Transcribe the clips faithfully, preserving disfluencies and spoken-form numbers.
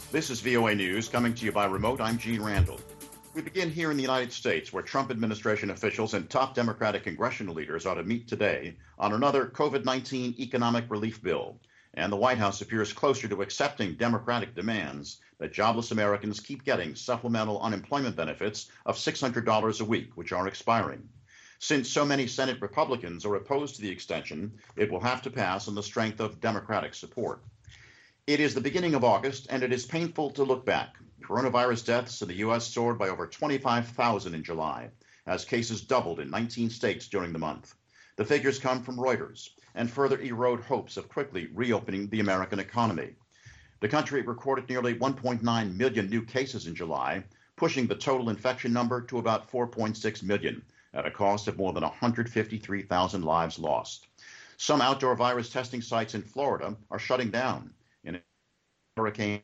This is V O A News, coming to you by remote. I'm Gene Randall. We begin here in the United States, where Trump administration officials and top Democratic congressional leaders are to meet today on another COVID nineteen economic relief bill. And the White House appears closer to accepting Democratic demands that jobless Americans keep getting supplemental unemployment benefits of six hundred dollars a week, which are expiring. Since so many Senate Republicans are opposed to the extension, it will have to pass on the strength of Democratic support. It is the beginning of August, and it is painful to look back. Coronavirus deaths in the U S soared by over twenty-five thousand in July, as cases doubled in nineteen states during the month. The figures come from Reuters and further erode hopes of quickly reopening the American economy. The country recorded nearly one point nine million new cases in July, pushing the total infection number to about four point six million, at a cost of more than one hundred fifty-three thousand lives lost. Some outdoor virus testing sites in Florida are shutting down in hurricane.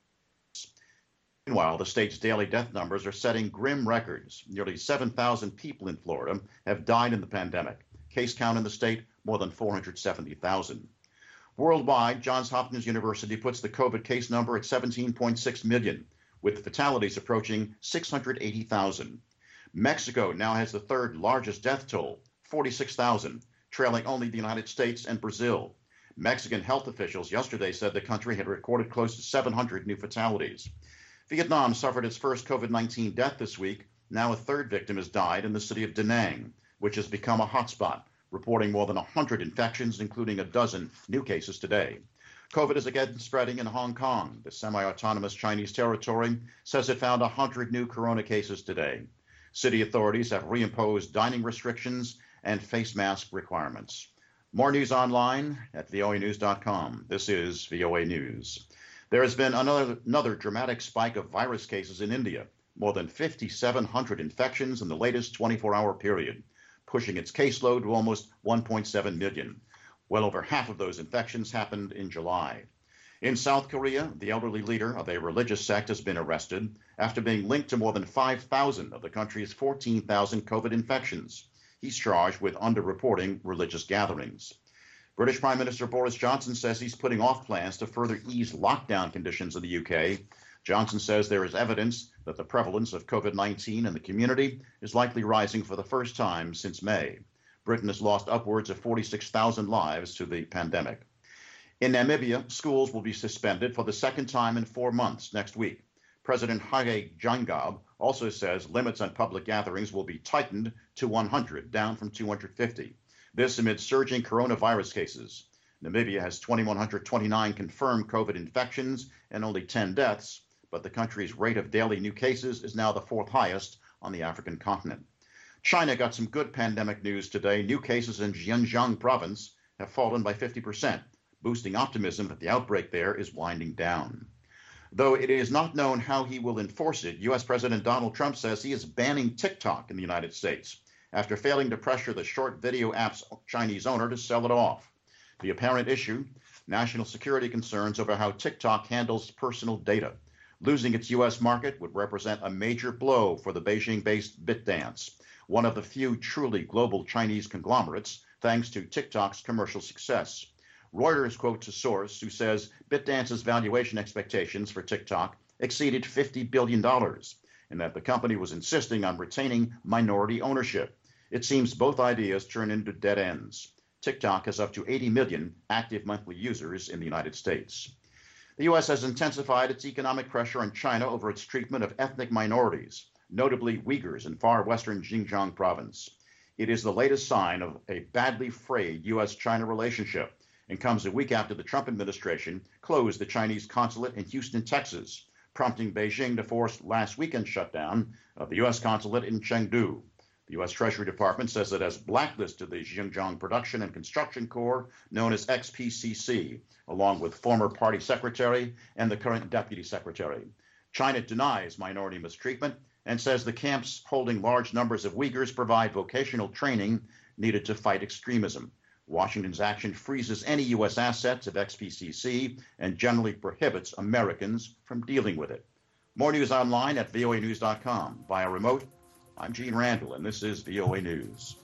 Meanwhile, the state's daily death numbers are setting grim records. Nearly seven thousand people in Florida have died in the pandemic. Case count in the state, more than four hundred seventy thousand. Worldwide, Johns Hopkins University puts the COVID case number at seventeen point six million, with fatalities approaching six hundred eighty thousand. Mexico now has the third largest death toll, forty-six thousand, trailing only the United States and Brazil. Mexican health officials yesterday said the country had recorded close to seven hundred new fatalities. Vietnam suffered its first COVID nineteen death this week. Now a third victim has died in the city of Da Nang, which has become a hotspot, reporting more than one hundred infections, including a dozen new cases today. COVID is again spreading in Hong Kong. The semi-autonomous Chinese territory says it found one hundred new corona cases today. City authorities have reimposed dining restrictions and face mask requirements. More news online at V O A news dot com. This is V O A News. There has been another, another dramatic spike of virus cases in India, more than five thousand seven hundred infections in the latest twenty-four hour period, pushing its caseload to almost one point seven million. Well over half of those infections happened in July. In South Korea, the elderly leader of a religious sect has been arrested after being linked to more than five thousand of the country's fourteen thousand COVID infections. He's charged with underreporting religious gatherings. British Prime Minister Boris Johnson says he's putting off plans to further ease lockdown conditions in the U K. Johnson says there is evidence that the prevalence of COVID nineteen in the community is likely rising for the first time since May. Britain has lost upwards of forty-six thousand lives to the pandemic. In Namibia, schools will be suspended for the second time in four months next week. President Hage Geingob also says limits on public gatherings will be tightened to one hundred, down from two hundred fifty. This amid surging coronavirus cases. Namibia has two thousand one hundred twenty-nine confirmed COVID infections and only ten deaths, but the country's rate of daily new cases is now the fourth highest on the African continent. China got some good pandemic news today. New cases in Xinjiang province have fallen by fifty percent, boosting optimism that the outbreak there is winding down. Though it is not known how he will enforce it, U S President Donald Trump says he is banning TikTok in the United States after failing to pressure the short video app's Chinese owner to sell it off. The apparent issue, national security concerns over how TikTok handles personal data. Losing its U S market would represent a major blow for the Beijing-based ByteDance, one of the few truly global Chinese conglomerates, thanks to TikTok's commercial success. Reuters quotes a source who says ByteDance's valuation expectations for TikTok exceeded fifty billion dollars, and that the company was insisting on retaining minority ownership. It seems both ideas turn into dead ends. TikTok has up to eighty million active monthly users in the United States. The U S has intensified its economic pressure on China over its treatment of ethnic minorities, notably Uyghurs in far western Xinjiang province. It is the latest sign of a badly frayed U S China relationship and comes a week after the Trump administration closed the Chinese consulate in Houston, Texas, prompting Beijing to force last weekend's shutdown of the U S consulate in Chengdu. The U S Treasury Department says it has blacklisted the Xinjiang Production and Construction Corps, known as X P C C, along with former party secretary and the current deputy secretary. China denies minority mistreatment and says the camps holding large numbers of Uyghurs provide vocational training needed to fight extremism. Washington's action freezes any U S assets of X P C C and generally prohibits Americans from dealing with it. More news online at V O A news dot com. Via remote, I'm Gene Randall, and this is V O A News.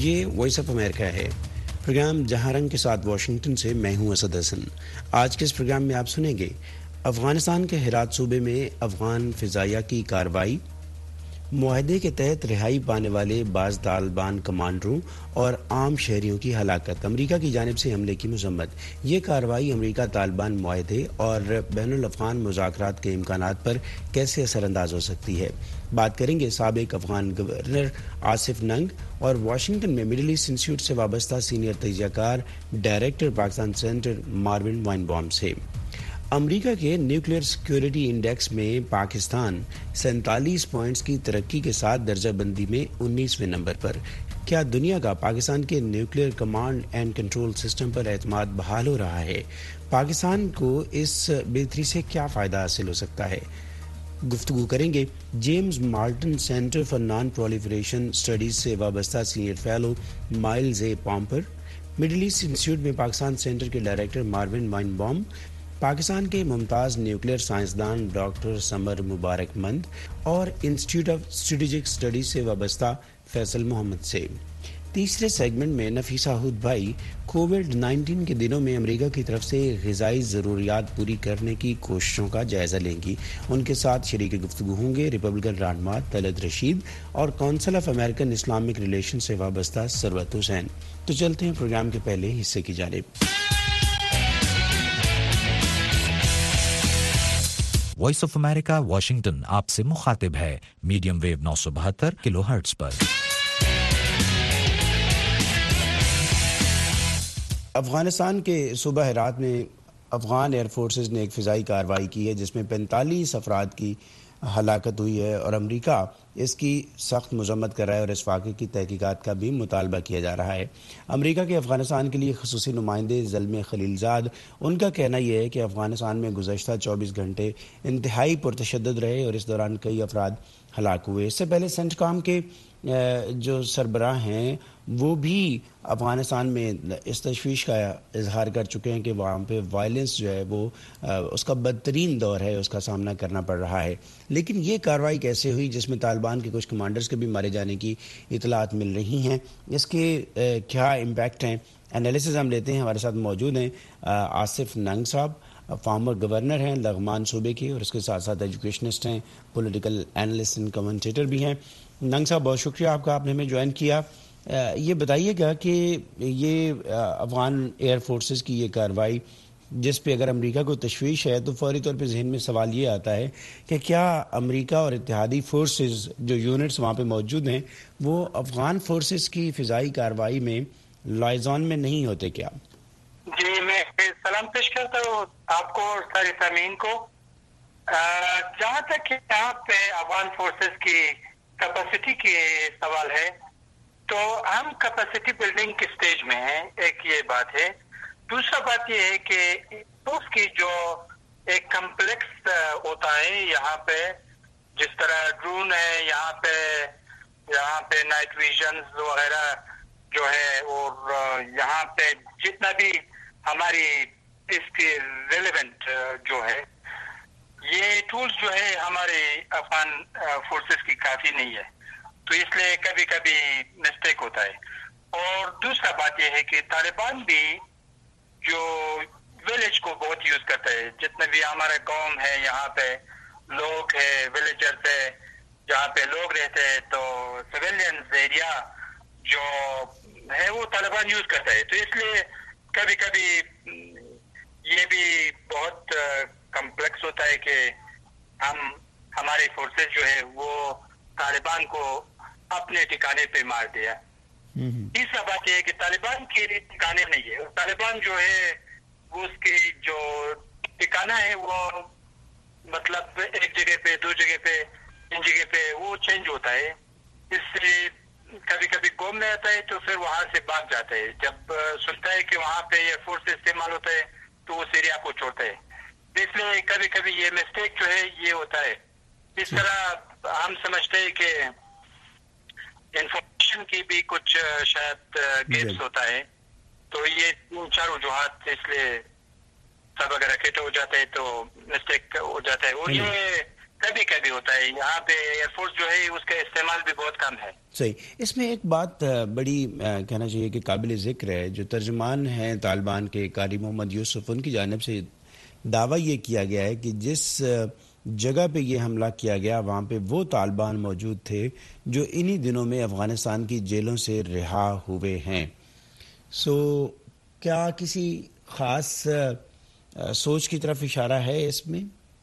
یہ Voice of America ہے، programme جہاں رنگ کے ساتھ Washington سے میں ہوں اسد حسن۔ آج کے اس پروگرام میں آپ سنیں گے افغانستان کے ہرات صوبے میں افغان فضائیہ کی کارروائی، معاہدے کے تحت رہائی پانے والے بعض طالبان کمانڈروں اور عام شہریوں کی ہلاکت، امریکہ کی جانب سے حملے کی مذمت۔ یہ کارروائی امریکہ طالبان معاہدے اور بین الافغان مذاکرات کے امکانات پر کیسے اثر انداز ہو سکتی ہے؟ بات کریں گے سابق افغان گورنر آصف ننگ اور واشنگٹن میں مڈل ایسٹ انسٹیٹیوٹ سے وابستہ سینئر تجزیہ کار director Pakistan centre Marvin Weinbaum سے۔ امریکہ کے نیوکلیئر سیکیورٹی انڈیکس میں پاکستان سینتالیس پوائنٹس کی ترقی کے ساتھ درجہ بندی میں انیسویں نمبر پر۔ کیا دنیا کا پاکستان کے nuclear command and control system پر اعتماد بحال ہو رہا ہے؟ پاکستان کو اس بہتری سے کیا فائدہ حاصل ہو سکتا ہے؟ گفتگو کریں گے James Martin Center for Nonproliferation Studies سے وابستہ senior fellow Miles A Pomper, Middle East Institute میں پاکستان سینٹر کے director Marvin Weinbaum, Pakistan کے ممتاز نیوکلیئر سائنسدان ڈاکٹر سمر مبارک مند اور انسٹیٹیوٹ آف اسٹریٹجک اسٹڈیز سے وابستہ فیصل محمد سے۔ تیسرے سیگمنٹ میں نفیسہ ہود بھائی کووڈ نائنٹین کے دنوں میں امریکہ کی طرف سے غذائی ضروریات پوری کرنے کی کوششوں کا جائزہ لیں گی۔ ان کے ساتھ شریک گفتگو ہوں گے ریپبلکن رہنما طلعت رشید اور Council of American Islamic Relation سے وابستہ ثروت حسین۔ تو چلتے ہیں پروگرام کے پہلے حصے کی جانب۔ وائس آف امریکہ واشنگٹن آپ سے مخاطب ہے میڈیم ویو نو سو بہتر کلو ہرٹز پر۔ افغانستان کے صوبہ ہرات میں افغان ایئر فورسز نے ایک فضائی کارروائی کی ہے جس میں پینتالیس افراد کی ہلاکت ہوئی ہے اور امریکہ اس کی سخت مذمت کر رہا ہے اور اس واقعے کی تحقیقات کا بھی مطالبہ کیا جا رہا ہے۔ امریکہ کے افغانستان کے لیے خصوصی نمائندے زلمے خلیل زاد، ان کا کہنا یہ ہے کہ افغانستان میں گزشتہ چوبیس گھنٹے انتہائی پرتشدد رہے اور اس دوران کئی افراد ہلاک ہوئے۔ اس سے پہلے سینٹ کام کے جو سربراہ ہیں وہ بھی افغانستان میں اس تشویش کا اظہار کر چکے ہیں کہ وہاں پہ وائلنس جو ہے وہ اس کا بدترین دور ہے، اس کا سامنا کرنا پڑ رہا ہے۔ لیکن یہ کارروائی کیسے ہوئی جس میں طالبان کے کچھ کمانڈرز کے بھی مارے جانے کی اطلاعات مل رہی ہیں، اس کے کیا امپیکٹ ہیں، انالیسز ہم لیتے ہیں۔ ہمارے ساتھ موجود ہیں آصف ننگ صاحب، فارمر گورنر ہیں لغمان صوبے کے اور اس کے ساتھ ساتھ ایجوکیشنسٹ ہیں، پولیٹیکل اینالسٹ اینڈ کمنٹیٹر بھی ہیں۔ ننگ صاحب بہت شکریہ آپ کا، آپ نے ہمیں جوائن کیا۔ یہ بتائیے گا کہ یہ افغان ایئر فورسز کی یہ کارروائی جس پہ اگر امریکہ کو تشویش ہے تو فوری طور پہ ذہن میں سوال یہ آتا ہے کہ کیا امریکہ اور اتحادی فورسز جو یونٹس وہاں پہ موجود ہیں وہ افغان فورسز کی فضائی کارروائی میں لائزون میں نہیں ہوتے کیا؟ جی میں سلام پیش کرتا ہوں آپ کو اور سارے سامعین کو۔ جہاں تک یہاں پہ افغان فورسز کی کیپیسٹی کی سوال ہے تو ہم کیپیسٹی بلڈنگ کے سٹیج میں ہیں، ایک یہ بات ہے۔ دوسرا بات یہ ہے کہ اس کی جو ایک کمپلیکس ہوتا ہے یہاں پہ، جس طرح ڈرون ہے یہاں پہ، یہاں پہ نائٹ ویژنز وغیرہ جو ہے، اور یہاں پہ جتنا بھی ہماری اس کی ریلیونٹ جو ہے یہ ٹولز جو ہے ہمارے افغان فورسز کی کافی نہیں ہے، تو اس لیے کبھی کبھی مسٹیک ہوتا ہے۔ اور دوسرا بات یہ ہے کہ طالبان بھی جو ولیج کو بہت یوز کرتا ہے، جتنے بھی ہمارا قوم ہے یہاں پہ لوگ ہے، ولیجرز ہے، جہاں پہ لوگ رہتے ہیں تو سویلینز ایریا جو ہے وہ طالبان یوز کرتا ہے، تو اس لیے کبھی کبھی یہ بھی بہت کمپلیکس ہوتا ہے کہ ہم ہمارے فورسز جو ہے وہ طالبان کو اپنے ٹھکانے پہ مار دیا۔ تیسرا بات یہ ہے کہ طالبان کے ٹھکانے نہیں ہے، طالبان جو ہے وہ اس کی جو ٹھکانہ ہے وہ مطلب ایک جگہ پہ، دو جگہ پہ، تین جگہ پہ وہ چینج ہوتا ہے، اس سے کبھی کبھی قوم میں آتا ہے تو پھر وہاں سے بھاگ جاتا ہے، جب سنتا ہے کہ وہاں پہ ایئر فورس استعمال ہوتا ہے تو اس ایریا کو چھوڑتا ہے، اس لیے کبھی کبھی یہ مسٹیک جو ہے یہ ہوتا ہے۔ اس طرح ہم سمجھتے ہیں کہ انفارمیشن کی بھی کچھ شاید گیپس ہوتا ہے، تو یہ تین چار وجوہات اس لیے سب اگر اکٹھے ہو جاتے ہیں تو مسٹیک ہو جاتا ہے۔ اور یہ کبھی کبھی ہوتا ہے. یہاں پہ ایئر فورس جو ہے اس کا استعمال بھی بہت کم ہے. صحیح. اس میں ایک بات بڑی کہنا چاہیے کہ قابل ذکر ہے. جو ترجمان ہیں طالبان کے قاری محمد یوسف، ان کی جانب سے دعویٰ یہ کیا گیا ہے کہ جس جگہ پہ یہ حملہ کیا گیا وہاں پہ وہ طالبان موجود تھے جو انہی دنوں میں افغانستان کی جیلوں سے رہا ہوئے ہیں. سو کیا کسی خاص سوچ کی طرف اشارہ ہے اس میں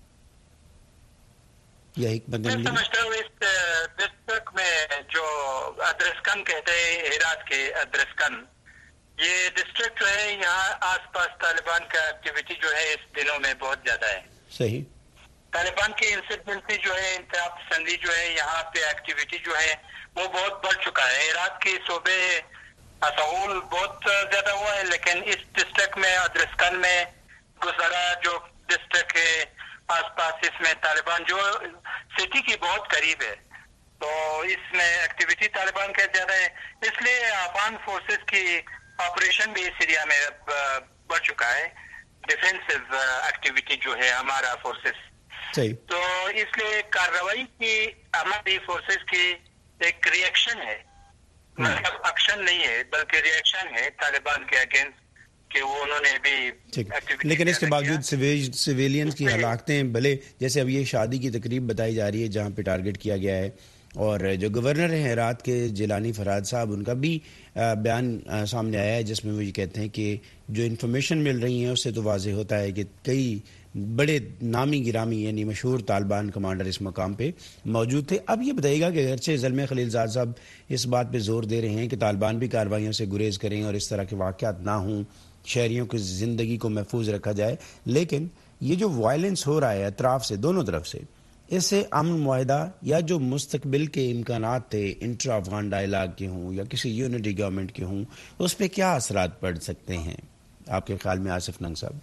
یا حکمت عملی؟ میں سمجھتا ہوں اس ڈسٹرکٹ میں جو ادرسکن کہتے ہیں، ہرات کے ادرسکن، یہ ڈسٹرکٹ جو ہے یہاں آس پاس طالبان کا ایکٹیویٹی جو ہے اس دنوں میں بہت زیادہ ہے. صحیح. طالبان کی انسرجنسی جو ہے، انتخاب پسندی جو ہے، یہاں پہ ایکٹیویٹی جو ہے وہ بہت بڑھ چکا ہے. ہرات کے صوبے اسعول بہت زیادہ ہوا ہے، لیکن اس ڈسٹرکٹ میں ادرسکن میں گزرا جو ڈسٹرکٹ ہے آس پاس، اس میں طالبان جو سٹی کی بہت قریب ہے، تو اس میں ایکٹیویٹی طالبان کا زیادہ ہے. اس لیے افغان فورسز کی آپریشن بھی اس ایریا میں بڑھ چکا ہے. ڈیفینسو ایکٹیویٹی جو ہے ہمارا فورسز، تو اس لیے کارروائی کی ہماری فورسز کی ایک ریئیکشن ہے، مطلب ایکشن نہیں ہے بلکہ ریئیکشن ہے طالبان کے اگینسٹ کہ وہ انہوں نے بھی. لیکن اس کے باوجود سویلینز کی ہلاکتیں، بھلے جیسے اب یہ شادی کی تقریب بتائی جا رہی ہے جہاں پہ ٹارگٹ کیا گیا ہے، اور جو گورنر ہیں ہرات کے جیلانی فراد صاحب، ان کا بھی بیان سامنے آیا ہے جس میں وہ یہ کہتے ہیں کہ جو انفارمیشن مل رہی ہیں اس سے تو واضح ہوتا ہے کہ کئی بڑے نامی گرامی یعنی مشہور طالبان کمانڈر اس مقام پہ موجود تھے. اب یہ بتائیے گا کہ اگرچہ زلمے خلیل زاد صاحب اس بات پہ زور دے رہے ہیں کہ طالبان بھی کارروائیوں سے گریز کریں اور اس طرح کے واقعات نہ ہوں، شہریوں کی زندگی کو محفوظ رکھا جائے، لیکن یہ جو وائلنس ہو رہا ہے اطراف سے، دونوں طرف سے، اس سے امن معاہدہ یا جو مستقبل کے امکانات تھے انٹرا افغان ڈائلاگ کے ہوں یا کسی یونٹی گورنمنٹ کے ہوں، اس پہ کیا اثرات پڑ سکتے ہیں آپ کے خیال میں آصف ننگ صاحب؟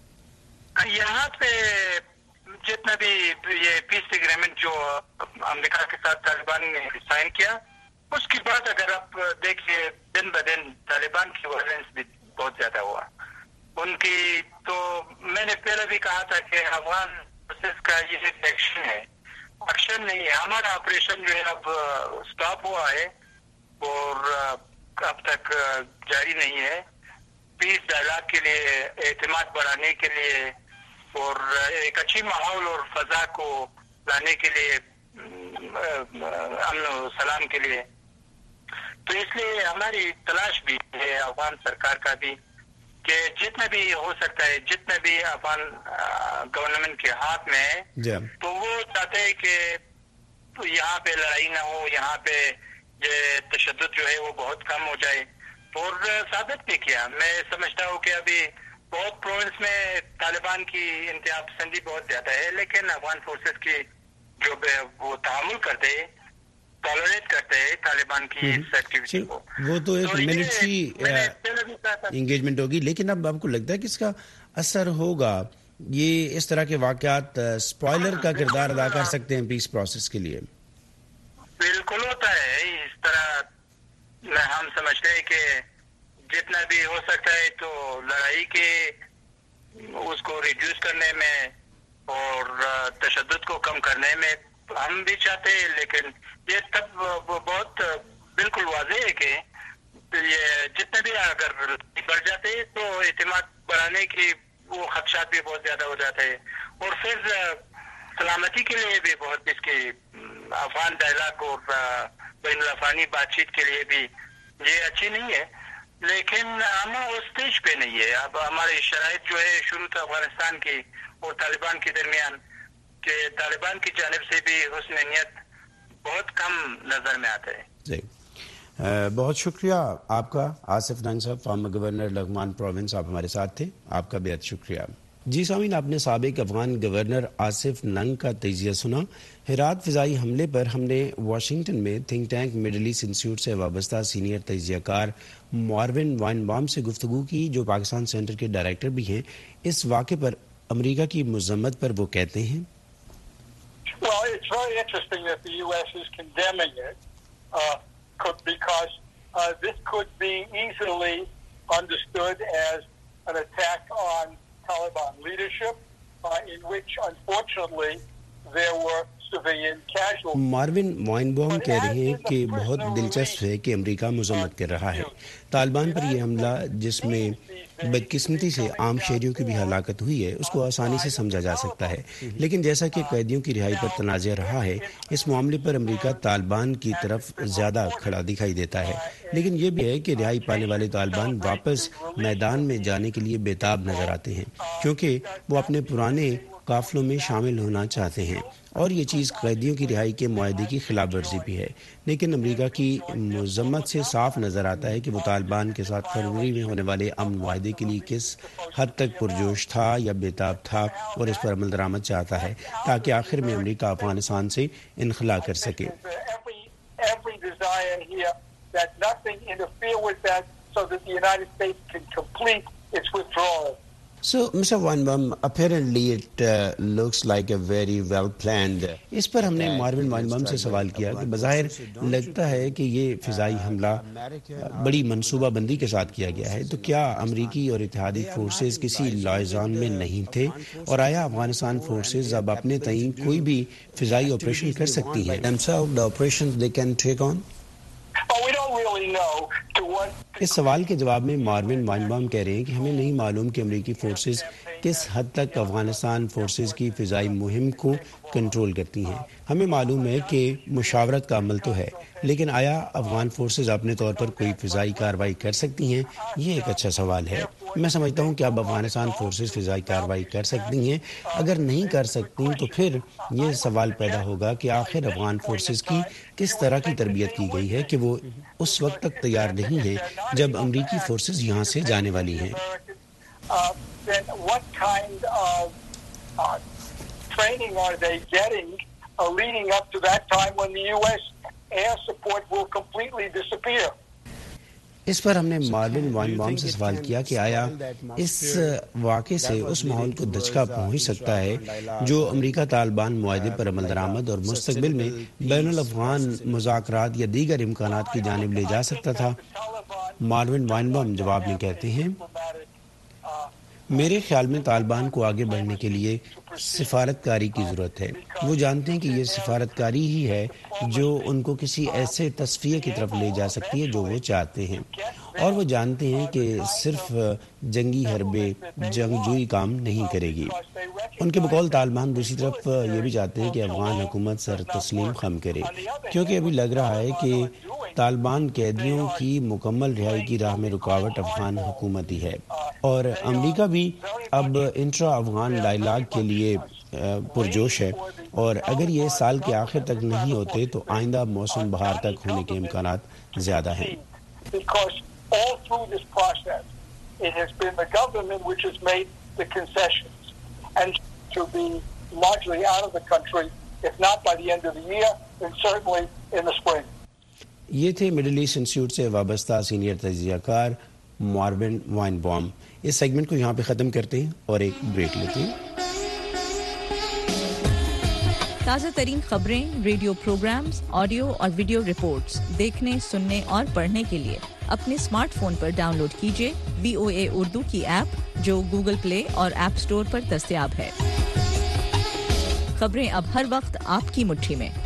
یہاں پہ جتنا بھی یہ پیس ایگریمنٹ جو امریکہ کے ساتھ طالبان نے سائن کیا، اس کے بعد اگر آپ دیکھیے دن بہ دن طالبان کی وائلنس بھی بہت زیادہ ہوا ان کی. تو میں نے پہلے بھی کہا تھا کہ افغان فورسز کا یہ ایکشن ہے، ایکشن نہیں ہے. ہمارا آپریشن جو ہے اب سٹاپ ہوا ہے اور اب تک جاری نہیں ہے. پیس ڈائلاگ کے لیے، اعتماد بڑھانے کے لیے اور ایک اچھی ماحول اور فضا کو لانے کے لیے، امن و سلام کے لیے، تو اس لیے ہماری تلاش بھی ہے افغان سرکار کا بھی کہ جتنا بھی ہو سکتا ہے، جتنا بھی افغان گورنمنٹ کے ہاتھ میں ہے، تو وہ چاہتے ہیں کہ یہاں پہ لڑائی نہ ہو، یہاں پہ یہ تشدد جو ہے وہ بہت کم ہو جائے. اور ثابت بھی کیا. میں سمجھتا ہوں کہ ابھی بہت پروونس میں طالبان کی انتہا پسندی بہت زیادہ ہے، لیکن افغان فورسز کی جو وہ تحمل کرتے ہیں، ٹالریٹ کرتے ہیں طالبان کی اس ایکٹیویٹی کو، وہ تو ایک ملٹری انگیجمنٹ ہوگی. لیکن اب آپ کو لگتا ہے کہ اس کا اثر ہوگا، یہ اس طرح کے واقعات سپوائلر کا کردار ادا کر سکتے ہیں پیس پروسیس کے لیے؟ بالکل ہوتا ہے اس طرح. ہم سمجھتے ہیں کہ جتنا بھی ہو سکتا ہے تو لڑائی کے اس کو ریڈیوس کرنے میں اور تشدد کو کم کرنے میں ہم بھی چاہتے ہیں، لیکن یہ تب بہت بالکل واضح ہے کہ یہ جتنے بھی اگر بڑھ جاتے ہیں تو اعتماد بڑھانے کی وہ خدشات بھی بہت زیادہ ہو جاتے ہیں، اور پھر سلامتی کے لیے بھی بہت اس کی افغان ڈائلاگ اور بین الاقوامی بات چیت کے لیے بھی یہ اچھی نہیں ہے. لیکن ہم اس اسٹیج پہ نہیں ہے. اب ہماری شرائط جو ہے شروع تو افغانستان کی اور طالبان کے درمیان، کہ طالبان کی جانب سے بھی حسن نیت بہت کم نظر میں آتا ہے. جی بہت شکریہ آپ کا آصف ننگ صاحب، فارمر گورنر لغمان پروونس، آپ ہمارے ساتھ تھے، آپ کا بہت شکریہ. جی سامعین، آپ نے سابق افغان گورنر آصف ننگ کا تجزیہ سنا. ہرات فضائی حملے پر ہم نے واشنگٹن میں think tank Middle East Institute سے وابستہ سینئر تجزیہ کار ماروین وائنبام سے گفتگو کی، جو پاکستان سینٹر کے ڈائریکٹر بھی ہیں. اس واقعے پر امریکہ کی مذمت پر وہ کہتے ہیں، Well, it's very interesting that the U S is condemning it uh, could, because uh, this could be easily understood as an attack on Taliban leadership, uh, in which, unfortunately, there were civilian casualties. ماروین وائنبوم کہہ رہے ہیں کہ بہت دلچسپ ہے کہ امریکہ مذمت کر رہا ہے طالبان پر یہ حملہ جس میں بدقسمتی سے عام شہریوں کی بھی ہلاکت ہوئی ہے اس کو آسانی سے سمجھا جا سکتا ہے، لیکن جیسا کہ قیدیوں کی رہائی پر تنازع رہا ہے اس معاملے پر امریکہ طالبان کی طرف زیادہ کھڑا دکھائی دیتا ہے، لیکن یہ بھی ہے کہ رہائی پانے والے طالبان واپس میدان میں جانے کے لیے بےتاب نظر آتے ہیں کیونکہ وہ اپنے پرانے قافلوں میں شامل ہونا چاہتے ہیں، اور یہ چیز قیدیوں کی رہائی کے معاہدے کی خلاف ورزی بھی ہے، لیکن امریکہ کی مذمت سے صاف نظر آتا ہے کہ وہ طالبان کے ساتھ فروری میں ہونے والے امن معاہدے کے لیے کس حد تک پرجوش تھا یا بےتاب تھا اور اس پر عمل درآمد چاہتا ہے تاکہ آخر میں امریکہ افغانستان سے انخلا کر سکے۔ So, Mister Weinbaum, apparently it uh, looks like a very well planned. اس پر ہم نے ماروین وائنبام سے سوال کیا کہ بظاہر لگتا ہے کہ یہ فضائی حملہ بڑی منصوبہ بندی کے ساتھ کیا گیا ہے، تو کیا امریکی اور اتحادی فورسز کسی لائزان میں نہیں تھے، اور آیا افغانستان فورسز اب اپنے تعین کوئی بھی فضائی آپریشن کر سکتی ہیں؟ themselves the operations they can take on? اس سوال کے جواب میں ماروین وائنبام کہہ رہے ہیں کہ ہمیں نہیں معلوم کہ امریکی فورسز کس حد تک افغانستان فورسز کی فضائی مہم کو کنٹرول کرتی ہیں، ہمیں معلوم ہے کہ مشاورت کا عمل تو ہے، لیکن آیا افغان فورسز اپنے طور پر کوئی فضائی کارروائی کر سکتی ہیں؟ یہ ایک اچھا سوال ہے۔ میں سمجھتا ہوں کہ اب افغانستان فورسز فضائی کارروائی کر سکتی ہیں، اگر نہیں کر سکتی تو پھر یہ سوال پیدا ہوگا کہ آخر افغان فورسز کی کس طرح کی تربیت کی گئی ہے کہ وہ اس وقت تک تیار نہیں ہیں جب امریکی فورسز یہاں سے جانے والی ہیں۔ اس پر ہم نے ماروین وائنبام سے سوال کیا کہ آیا اس واقعے سے اس ماحول کو دھچکا پہنچ سکتا ہے جو امریکہ طالبان معاہدے پر عمل درآمد اور مستقبل میں بین الافغان مذاکرات یا دیگر امکانات کی جانب لے جا سکتا تھا؟ ماروین وائنبام جواب میں کہتے ہیں، میرے خیال میں طالبان کو آگے بڑھنے کے لیے سفارت کاری کی ضرورت ہے، وہ جانتے ہیں کہ یہ سفارت کاری ہی ہے جو ان کو کسی ایسے تصفیہ کی طرف لے جا سکتی ہے جو وہ چاہتے ہیں، اور وہ جانتے ہیں کہ صرف جنگی حربے جنگجوئی کام نہیں کرے گی۔ ان کے بقول طالبان دوسری طرف یہ بھی چاہتے ہیں کہ افغان حکومت سر تسلیم خم کرے، کیونکہ ابھی لگ رہا ہے کہ طالبان قیدیوں کی مکمل رہائی کی راہ میں رکاوٹ افغان حکومت ہی ہے، اور امریکہ بھی اب انٹرا افغان ڈائلاگ کے لیے پرجوش ہے، اور اگر یہ سال کے آخر تک نہیں ہوتے تو آئندہ موسم بہار تک ہونے کے امکانات زیادہ ہیں۔ یہ تھے مڈل ایسٹ انسٹیٹیوٹ سے وابستہ سینئر تجزیہ کار ماروین وائنبام۔ اس سیگمنٹ کو یہاں پہ ختم کرتے ہیں اور ایک بریک لیتے ہیں۔ تازہ ترین خبریں، ریڈیو پروگرامز، آڈیو اور ویڈیو رپورٹس دیکھنے، سننے اور پڑھنے کے لیے اپنے اسمارٹ فون پر ڈاؤن لوڈ کیجیے وی او اے اردو کی ایپ جو گوگل پلے اور ایپ سٹور پر دستیاب ہے۔ خبریں اب ہر وقت آپ کی مٹھی میں۔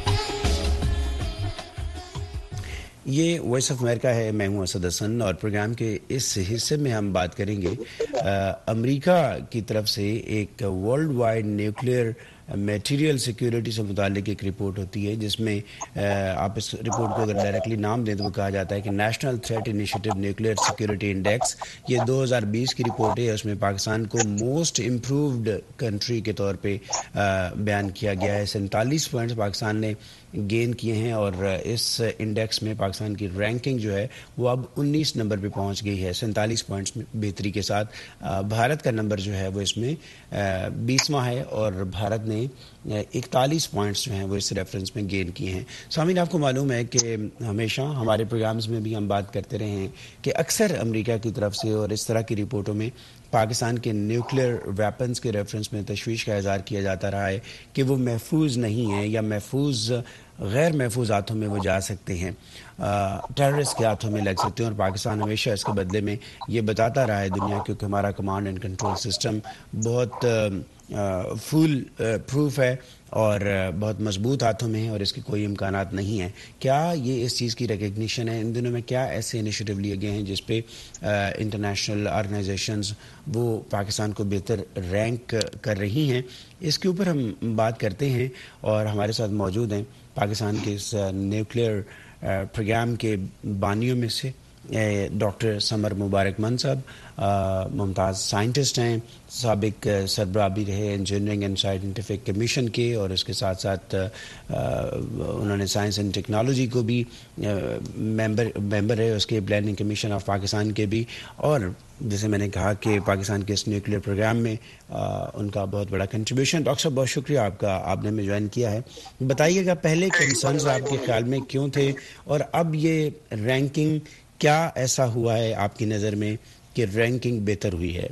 یہ وائس آف امریکہ ہے، میں ہوں اسد حسن، اور پروگرام کے اس حصے میں ہم بات کریں گے امریکہ کی طرف سے ایک worldwide nuclear material security سے متعلق ایک رپورٹ ہوتی ہے جس میں آپ اس رپورٹ کو اگر ڈائریکٹلی نام دیں تو وہ کہا جاتا ہے کہ National Threat Initiative Nuclear Security Index, یہ دو ہزار بیس کی رپورٹ ہے، اس میں پاکستان کو موسٹ امپرووڈ کنٹری کے طور پہ بیان کیا گیا ہے۔ سینتالیس پوائنٹس پاکستان نے گین کیے ہیں، اور اس انڈیکس میں پاکستان کی رینکنگ جو ہے وہ اب انیس نمبر پہ پہنچ گئی ہے، سینتالیس پوائنٹس میں بہتری کے ساتھ۔ بھارت کا نمبر جو ہے وہ اس میں بیسواں ہے، اور بھارت نے اکتالیس پوائنٹس جو ہیں وہ اس ریفرنس میں گین کیے ہیں۔ سامعین، آپ کو معلوم ہے کہ ہمیشہ ہمارے پروگرامز میں بھی ہم بات کرتے رہے ہیں کہ اکثر امریکہ کی طرف سے اور اس طرح کی رپورٹوں میں پاکستان کے نیوکلیئر ویپنز کے ریفرنس میں تشویش کا اظہار کیا جاتا رہا ہے کہ وہ محفوظ نہیں ہیں یا محفوظ غیر محفوظ ہاتھوں میں وہ جا سکتے ہیں، ٹیررسٹ کے ہاتھوں میں لگ سکتے ہیں، اور پاکستان ہمیشہ اس کے بدلے میں یہ بتاتا رہا ہے دنیا، کیونکہ ہمارا کمانڈ اینڈ کنٹرول سسٹم بہت فول پروف ہے اور بہت مضبوط ہاتھوں میں ہے اور اس کے کوئی امکانات نہیں ہیں. کیا یہ اس چیز کی ریکگنیشن ہے؟ ان دنوں میں کیا ایسے انیشیٹو لیے گئے ہیں جس پہ انٹرنیشنل آرگنائزیشنز وہ پاکستان کو بہتر رینک کر رہی ہیں؟ اس کے اوپر ہم بات کرتے ہیں اور ہمارے ساتھ موجود ہیں پاکستان کے اس نیوکلیئر پروگرام کے بانیوں میں سے ڈاکٹر سمر مبارک من صاحب. ممتاز سائنٹسٹ ہیں, سابق سربراہ بھی رہے انجینئرنگ اینڈ سائنٹیفک کمیشن کے, اور اس کے ساتھ ساتھ انہوں نے سائنس اینڈ ٹیکنالوجی کو بھی ممبر ممبر رہے اس کے, پلاننگ کمیشن آف پاکستان کے بھی, اور جیسے میں نے کہا کہ پاکستان کے اس نیوکلیئر پروگرام میں ان کا بہت بڑا کنٹریبیوشن. ڈاکٹر صاحب بہت شکریہ آپ کا, آپ نے ہمیں جوائن کیا ہے. بتائیے گا پہلے کنسرنز آپ کے خیال میں کیوں تھے اور اب یہ رینکنگ کیا ایسا ہوا ہے آپ کی نظر میں کہ رینکنگ بہتر ہوئی ہے؟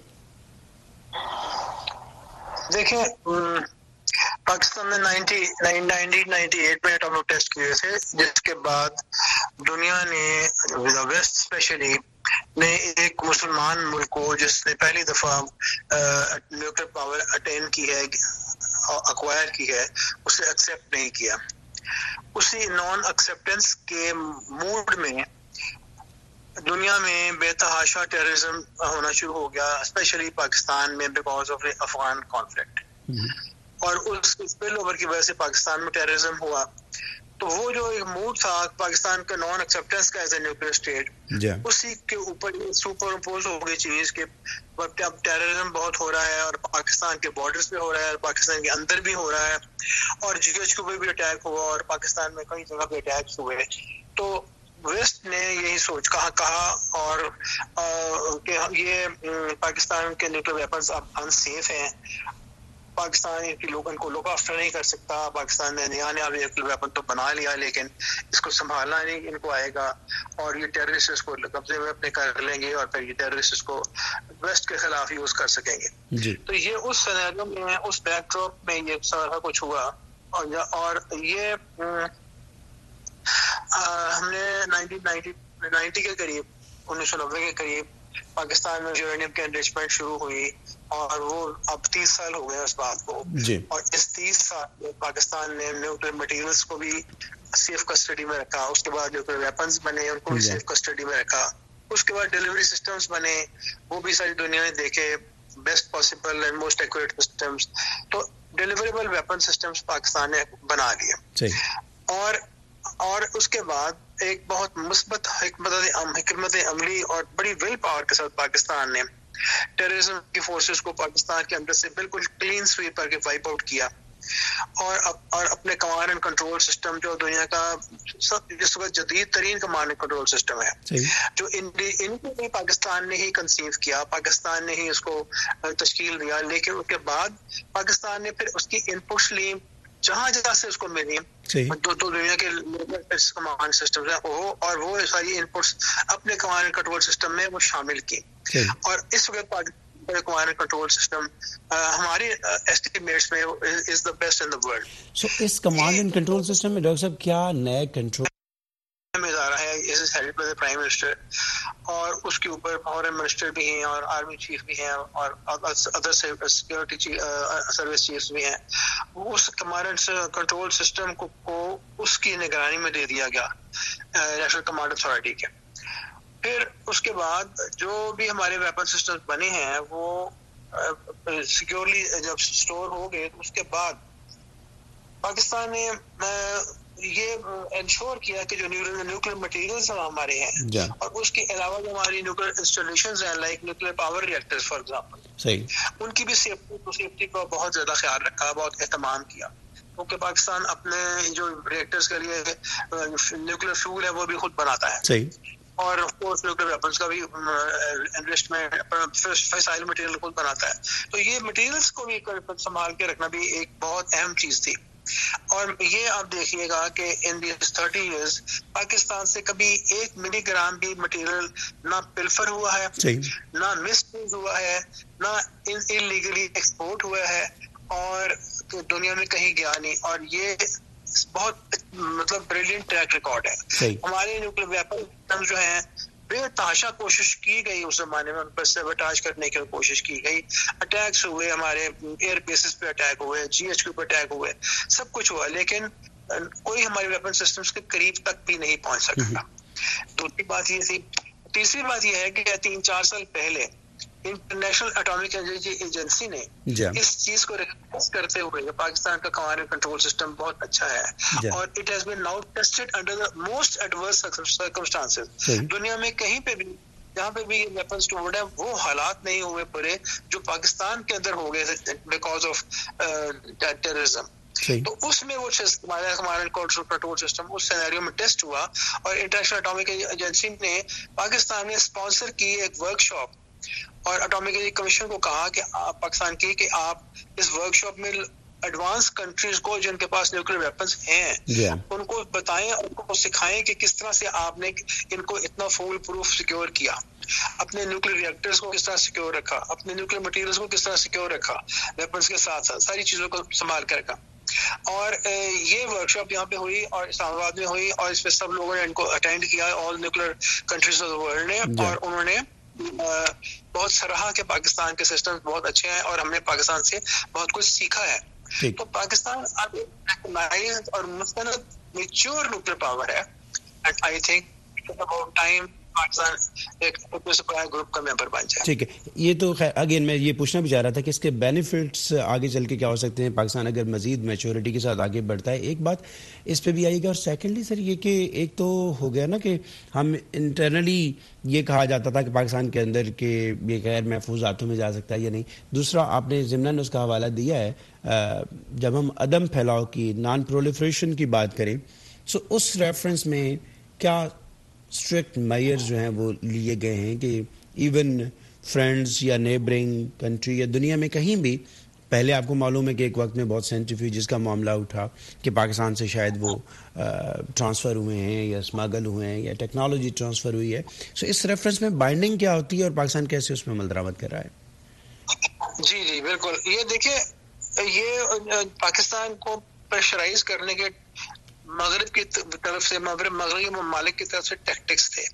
دیکھیں پاکستان نے نائنٹین نائنٹی ایٹ میں ایٹم ٹیسٹ کیے تھے, جس کے بعد دنیا نے ویسٹ اسپیشلی نے ایک مسلمان ملک کو جس نے پہلی دفعہ نیوکلیئر پاور اٹین کی ہے, ایکوائر کی ہے, اسے ایکسیپٹ نہیں کیا. اسی نان ایکسیپٹنس کے موڈ میں دنیا میں بے تحاشا ٹیررزم ہونا شروع ہو گیا, اسپیشلی پاکستان میں بیکاز آف افغان کانفلکٹ, اور اس اسپل اوور کی وجہ سے پاکستان میں ٹیررزم ہوا. تو وہ جو ایک موڈ تھا پاکستان کا نان ایکسیپٹنس کا ایز اے نیوکلیئر اسٹیٹ, اسی کے اوپر یہ سپر امپوز ہو گئی چیز کہ اب ٹیررزم بہت ہو رہا ہے اور پاکستان کے بارڈرز پہ ہو رہا ہے اور پاکستان کے اندر بھی ہو رہا ہے, اور جی ایچ کے اوپر بھی اٹیک ہوا اور پاکستان میں کئی جگہ پہ اٹیکس ہوئے. تو ویسٹ نے یہی سوچ کہا کہا اور کہ یہ پاکستان کے نیوکلیئر ویپنز اب انسیف ہیں, پاکستان کے لوگوں کو لوک آفٹر نہیں کر سکتا, پاکستان نے نیا نیا نیوکلیئر ویپن تو بنا لیا لیکن اس کو سنبھالنا نہیں ان کو آئے گا, اور یہ ٹیررسٹ اس کو قبضے میں اپنے کر لیں گے اور پھر یہ ٹیررسٹ اس کو ویسٹ کے خلاف یوز کر سکیں گے. جی. تو یہ اس سینیریو میں, اس بیک ڈراپ میں یہ سارا کچھ ہوا, اور یہ ہم نے نائنٹین نائنٹی کے قریب, انیس سو نبے کے قریب پاکستان میں یورینیم کی انریچمنٹ شروع ہوئی, اور وہ اب تیس سال ہو گئے اس بات کو. جی. اور اس تیس سال میں پاکستان نے نیوکلیئر مٹیریلز کو بھی سیف کسٹڈی میں رکھا, اس کے بعد نیوکلیئر ویپنز بنے ان کو بھی سیف کسٹڈی میں رکھا, اس کے بعد ڈیلیوری سسٹمز بنے, وہ بھی ساری دنیا نے دیکھے, best possible and most accurate systems. تو ڈیلیوریبل ویپن سسٹمز پاکستان نے بنا لیے, اور اور اس کے بعد ایک بہت مثبت حکمت حکمت عملی اور بڑی ول پاور کے ساتھ پاکستان نے ٹیررزم کی فورسز کو پاکستان کے اندر سے بالکل کلین سویپ کر کے وائپ آؤٹ کیا, اور اور اپنے کمانڈ اینڈ کنٹرول سسٹم جو دنیا کا سب اس وقت جدید ترین کمانڈ اینڈ کنٹرول سسٹم ہے, جو ان کو بھی پاکستان نے ہی کنسیو کیا, پاکستان نے ہی اس کو تشکیل دیا, لیکن اس کے بعد پاکستان نے پھر اس کی انپٹس لی جہاں جہاں سے اس کو ملی, دو دو دنیا کے کمانڈ سسٹم ہیں وہ, اور وہ ساری انپٹس اپنے کمانڈ کنٹرول سسٹم میں وہ شامل کی, اور اس وقت کمانڈ کنٹرول سسٹم ہماری ایسٹیمیٹس میں is the best in the world. So اس کمانڈ اینڈ کنٹرول سسٹم میں ڈاکٹر صاحب کیا نئے کنٹرول ادارہ ہے, اس is headed by the prime minister, اور اس کے اوپر فارن منسٹر بھی ہیں اور آرمی چیف بھی ہیں اور ادر سیکورٹی سروس چیفز بھی ہیں. اس کمانڈ کنٹرول سسٹم کو, کو اس کی نگرانی میں دے دیا گیا نیشنل کمانڈ اتھارٹی کے. پھر اس کے بعد جو بھی ہمارے ویپن سسٹم بنے ہیں وہ سیکورلی جب اسٹور ہو گئے, تو اس کے بعد پاکستان نے یہ انشور کیا کہ جو نیوکلیئر مٹیریلز ہمارے ہیں اور اس کے علاوہ جو ہماری نیوکلیئر انسٹالیشنز ہیں like nuclear power reactors for example, ان کی بھی سیفٹی سیفٹی کا بہت زیادہ خیال رکھا, بہت اہتمام کیا, کیونکہ پاکستان اپنے جو ریئیکٹرز کے لیے نیوکلیئر فیول ہے وہ بھی خود بناتا ہے, اور آف کورس نیوکلیئر ویپنز کا بھی انویسٹمنٹ فسائل مٹیریل خود بناتا ہے. تو یہ مٹیریلز کو بھی سنبھال کے رکھنا بھی ایک بہت اہم چیز تھی. اور یہ آپ دیکھیے گا کہ in these thirty years Pakistan سے کبھی ایک ملی گرام بھی مٹیریل نہ پلفر ہوا ہے, نہ مس یوز ہوا ہے, نہ انلیگلی ایکسپورٹ ہوا ہے, اور دنیا میں کہیں گیا نہیں. اور یہ بہت مطلب بریلینٹ ٹریک ریکارڈ ہے. ہمارے نیوکلیئر ویپن جو ہیں بے تحاشا کوشش کی گئی اس زمانے میں، ان پر سیبوٹاج کرنے کی کوشش کی گئی، اٹیکس ہوئے، ہمارے ایئر بیسز پہ اٹیک ہوئے، جی ایچ کیو پہ اٹیک ہوئے، سب کچھ ہوا، لیکن کوئی ہمارے ویپن سسٹمز کے قریب تک بھی نہیں پہنچ سکا. دوسری بات یہ تھی. تیسری بات یہ ہے کہ تین چار سال پہلے انٹرنیشنل اٹامک انرجی ایجنسی نے اس چیز کو ریکگنائز کرتے ہوئے کہ پاکستان کا کمانڈ اینڈ کنٹرول سسٹم بہت اچھا ہے اور it has been now tested under the most adverse circumstances. دنیا میں کہیں پہ بھی جہاں پہ بھی ویپن اسٹورڈ ہے وہ حالات نہیں ہوئے پورے جو پاکستان کے اندر ہو گئے بیکاز آف ٹیررزم. تو اس میں وہ ہمارا کمانڈ کنٹرول سسٹم اس سینیریو میں ٹیسٹ ہوا اور انٹرنیشنل اٹامک ایجنسی نے پاکستان نے اسپانسر کی ایک ورک شاپ اور اٹامک انرجی کمیشن کو کہا کہ پاکستان کی کہ آپ اس ورک شاپ میں ایڈوانس کنٹریز کو جن کے پاس نیوکلیر ویپنز ہیں yeah. ان کو بتائیں، ان کو سکھائیں کہ کس طرح سے آپ نے ان کو اتنا فول پروف سیکیور کیا، اپنے نیوکلیر ریئیکٹرز کو کس طرح سیکیور رکھا، اپنے نیوکلیر مٹیریلز کو کس طرح سیکیور رکھا، ویپنز کے ساتھ ساتھ ساری چیزوں کو سنبھال کر رکھا. اور یہ ورک شاپ یہاں پہ ہوئی اور اسلام آباد میں ہوئی اور اس پہ سب لوگوں نے ان کو اٹینڈ کیا، all nuclear countries of the world نے yeah. اور انہوں نے بہت سراہا کہ پاکستان کے سسٹم بہت اچھے ہیں اور ہم نے پاکستان سے بہت کچھ سیکھا ہے. تو پاکستان اب ریکگنائزڈ اور مستند میچور نیوکلیر پاور ہے and I think about time Pakistan ایک گروپ کا ممبر بن جائے. ٹھیک ہے، یہ تو خیر اگین میں یہ پوچھنا بھی چاہ رہا تھا کہ اس کے بینیفٹس آگے چل کے کیا ہو سکتے ہیں پاکستان اگر مزید میچورٹی کے ساتھ آگے بڑھتا ہے. ایک بات اس پہ بھی آئے گا. اور سیکنڈلی سر یہ کہ ایک تو ہو گیا نا کہ ہم انٹرنلی یہ کہا جاتا تھا کہ پاکستان کے اندر کہ یہ غیر محفوظ ہاتھوں میں جا سکتا ہے یا نہیں. دوسرا آپ نے ضمناً اس کا حوالہ دیا ہے جب ہم عدم پھیلاؤ کی نان پرولیفریشن کی بات کریں سو اس ریفرنس میں کیا اسٹرکٹ میئرز جو ہیں وہ لیے گئے ہیں کہ ایون فرینڈز یا نیبرنگ کنٹری یا دنیا میں کہیں بھی پہلے آپ کو معلوم ہے کہ ایک وقت میں بہت سینٹریفیوجز کا معاملہ اٹھا کہ پاکستان سے شاید وہ ٹرانسفر ہوئے ہیں یا اسمگل ہوئے ہیں یا ٹیکنالوجی ٹرانسفر ہوئی ہے. سو اس ریفرنس میں بائنڈنگ کیا ہوتی ہے اور پاکستان کیسے اس میں عمل درآمد کر رہا ہے؟ جی جی بالکل. یہ دیکھیں یہ پاکستان کو پریشرائز کرنے کے مغرب کی طرف سے مغرب مغربی ممالک کی طرف سے ٹیکٹکس تھے.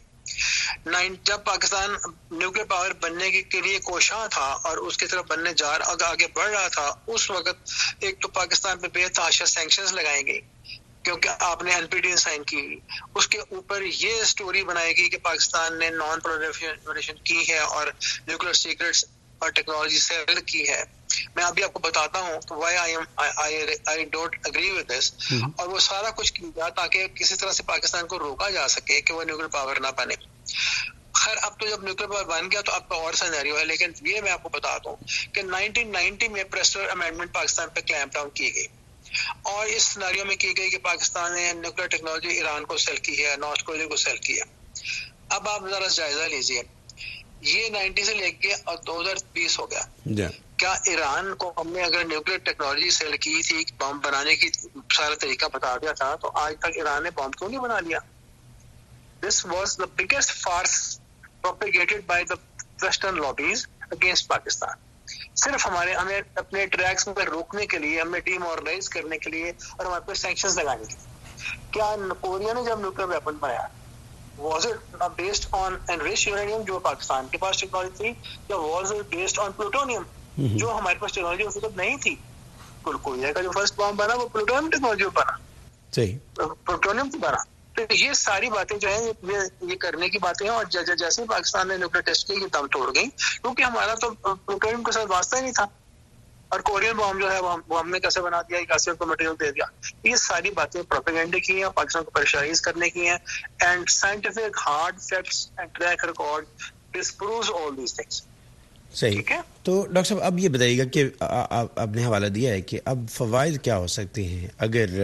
جب پاکستان نیوکلیر پاور بننے کے لیے کوشاں تھا اور اس کی طرف بننے جا رہا آگے بڑھ رہا تھا اس وقت ایک تو پاکستان پہ بے تحاشا سینکشنز لگائیں گے کیونکہ آپ نے این پی ٹی سائن کی. اس کے اوپر یہ سٹوری بنائے گی کہ پاکستان نے نان پرولیفریشن کی ہے اور نیوکلیر سیکرٹس اور ٹیکنالوجی سیل کی ہے. میں ابھی آپ کو بتاتا ہوں تو why I am I don't agree with this. اور وہ سارا کچھ کیا تاکہ کسی طرح سے پاکستان کو روکا جا سکے کہ وہ نیوکلیر پاور نہ بنے. خیر اب تو جب نیوکلیر پاور بن گیا تو اب کا اور سینیریو ہے. لیکن یہ میں آپ کو بتاتا ہوں کہ نائنٹین نائنٹی میں پریسٹر امینڈمنٹ پاکستان پہ کلیمپ ڈاؤن کی گئی اور اس سینیریو میں کی گئی کہ پاکستان نے نیوکلیر ٹیکنالوجی ایران کو سیل کی ہے، نارتھ کوریا کو سیل کی ہے. اب آپ ذرا جائزہ لیجیے، یہ نائنٹی سے لے کے اور دو ہزار بیس ہو گیا. کیا ایران کو ہم نے اگر نیوکلیر ٹیکنالوجی سیل کی تھی، بم بنانے کی سارا طریقہ بتا دیا تھا تو آج تک ایران نے بم کیوں نہیں بنا لیا؟ This was the biggest farce propagated by the western lobbies against Pakistan. صرف ہمارے ہمیں اپنے ٹریکس میں روکنے کے لیے، ہمیں ڈی مورلائز کرنے کے لیے اور ہمارے پہ سینکشنز لگانے کے لیے. کیا کوریا نے جب نیوکلیر ویپن بنایا was it based on enriched uranium جو پاکستان کے پاس ٹیکنالوجی تھی یا was it based on plutonium جو ہمارے پاس ٹیکنالوجی اس وقت نہیں تھی؟ کوریا کا جو فرسٹ بام بنا وہ پلوٹونیم ٹیکنالوجی بنا، صحیح پلوٹونیم سے بنا. تو یہ ساری باتیں جو ہیں یہ کرنے کی باتیں ہیں اور جیسے ہی پاکستان نے نیوکلیر ٹیسٹ کی یہ دم توڑ گئی کیونکہ ہمارا تو پلوٹونیم کے ساتھ واسطہ ہی نہیں تھا. اور کورین بام جو ہے وہ ہم نے کیسے بنا دیا، کیسے ان کو مٹیریل دے دیا. یہ ساری باتیں پروپیگنڈے کی ہیں، پاکستان کو پریشرائز کرنے کی ہیں. And scientific hard facts and track record disproves all these things. صحیح. تو ڈاکٹر صاحب اب یہ بتائیے گا کہ آپ نے حوالہ دیا ہے کہ اب فوائد کیا ہو سکتے ہیں اگر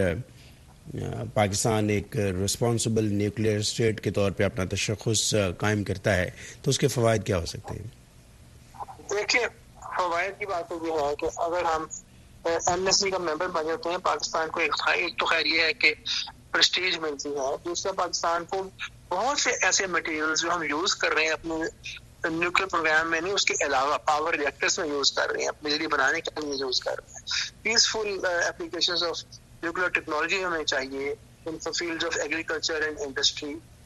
پاکستان ایک رسپانسبل نیوکلیئر اسٹیٹ کے طور پہ اپنا تشخص قائم کرتا ہے تو اس کے فوائد کیا ہو سکتے ہیں؟ دیکھیے فوائد کی بات یہ ہے کہ اگر ہم این ایس سی کا ممبر بن جاتے ہیں پاکستان کو ایک تو خیر یہ ہے کہ پریسٹیج ملتی ہے، دوسرا پاکستان کو بہت سے ایسے مٹیریلز جو ہم یوز کر رہے ہیں اپنے نیوکلیر پروگرام میں نہیں اس کے علاوہ پاور ریئیکٹرز میں یوز کر رہے ہیں، بجلی بنانے کے لیے یوز کر رہے ہیں. Peaceful applications of nuclear technology ہمیں چاہیے in fields of agriculture and industry.